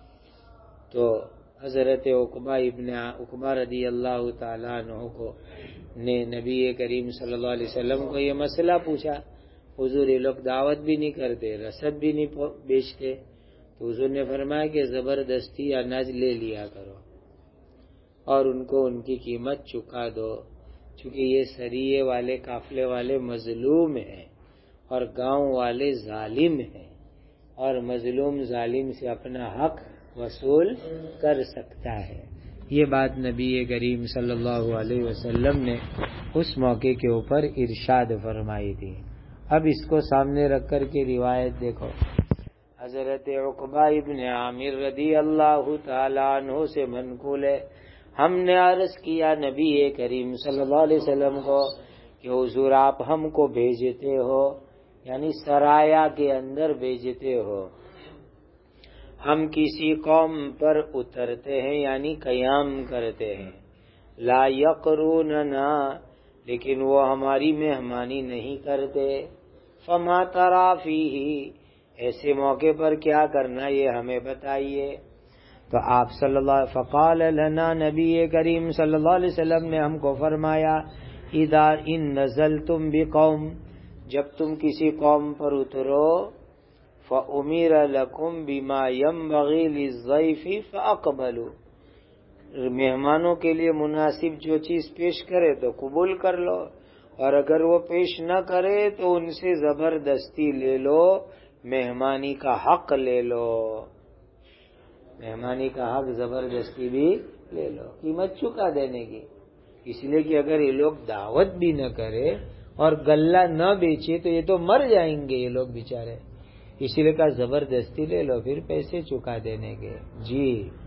تو حضرت عقبہ ابن عقبہ رضی اللہ تعالیٰ عنہ کو نے نبی کریم صلی اللہ علیہ وسلم کو یہ مسئلہ پوچھا. حضور یہ لوگ دعوت بھی نہیں کرتے، رسد بھی نہیں بیچتے. تو حضور نے فرمایا کہ زبردستی اناج لے لیا کرو اور ان کو ان کی قیمت چکا دو، چونکہ یہ سریے والے قافلے والے مظلوم ہیں اور گاؤں والے ظالم ہیں، اور مظلوم ظالم سے اپنا حق وصول کر سکتا ہے. یہ بات نبی کریم صلی اللہ علیہ وسلم نے اس موقع کے اوپر ارشاد فرمائی تھی. اب اس کو سامنے رکھ کر کے روایت دیکھو. حضرت عقبہ ابن عامر رضی اللہ تعالیٰ عنہ سے منقول ہے، ہم نے عرض کیا نبی کریم صلی اللہ علیہ وسلم کو کہ حضور آپ ہم کو بھیجتے ہو، یعنی سرایا کے اندر بھیجتے ہو، ہم کسی قوم پر اترتے ہیں یعنی قیام کرتے ہیں، لا یقروننا، لیکن وہ ہماری مہمانی نہیں کرتے. فما ترا فیہ، ایسے موقع پر کیا کرنا یہ ہمیں بتائیے. تو آپ صلی اللہ فقال لنا، نبی کریم صلی اللہ علیہ وسلم نے ہم کو فرمایا، اذا ان نزلتم بقوم، جب تم کسی قوم پر اترو، فَأُمِرَ لَكُمْ بِمَا يَنبَغِي لِلضَّيْفِ فَأَقْبَلُوا، مہمانوں کے لیے مناسب جو چیز پیش کرے تو قبول کر لو، اور اگر وہ پیش نہ کرے تو ان سے زبردستی لے لو، مہمانی کا حق لے لو، مہمانی کا حق زبردستی بھی لے لو، قیمت چکا دینے کی. اس لیے کہ اگر یہ لوگ دعوت بھی نہ کرے اور غلہ نہ بیچے تو یہ تو مر جائیں گے یہ لوگ بیچارے، اسی لیے کہا زبردستی لے لو، پھر پیسے چکا دینے کے. جی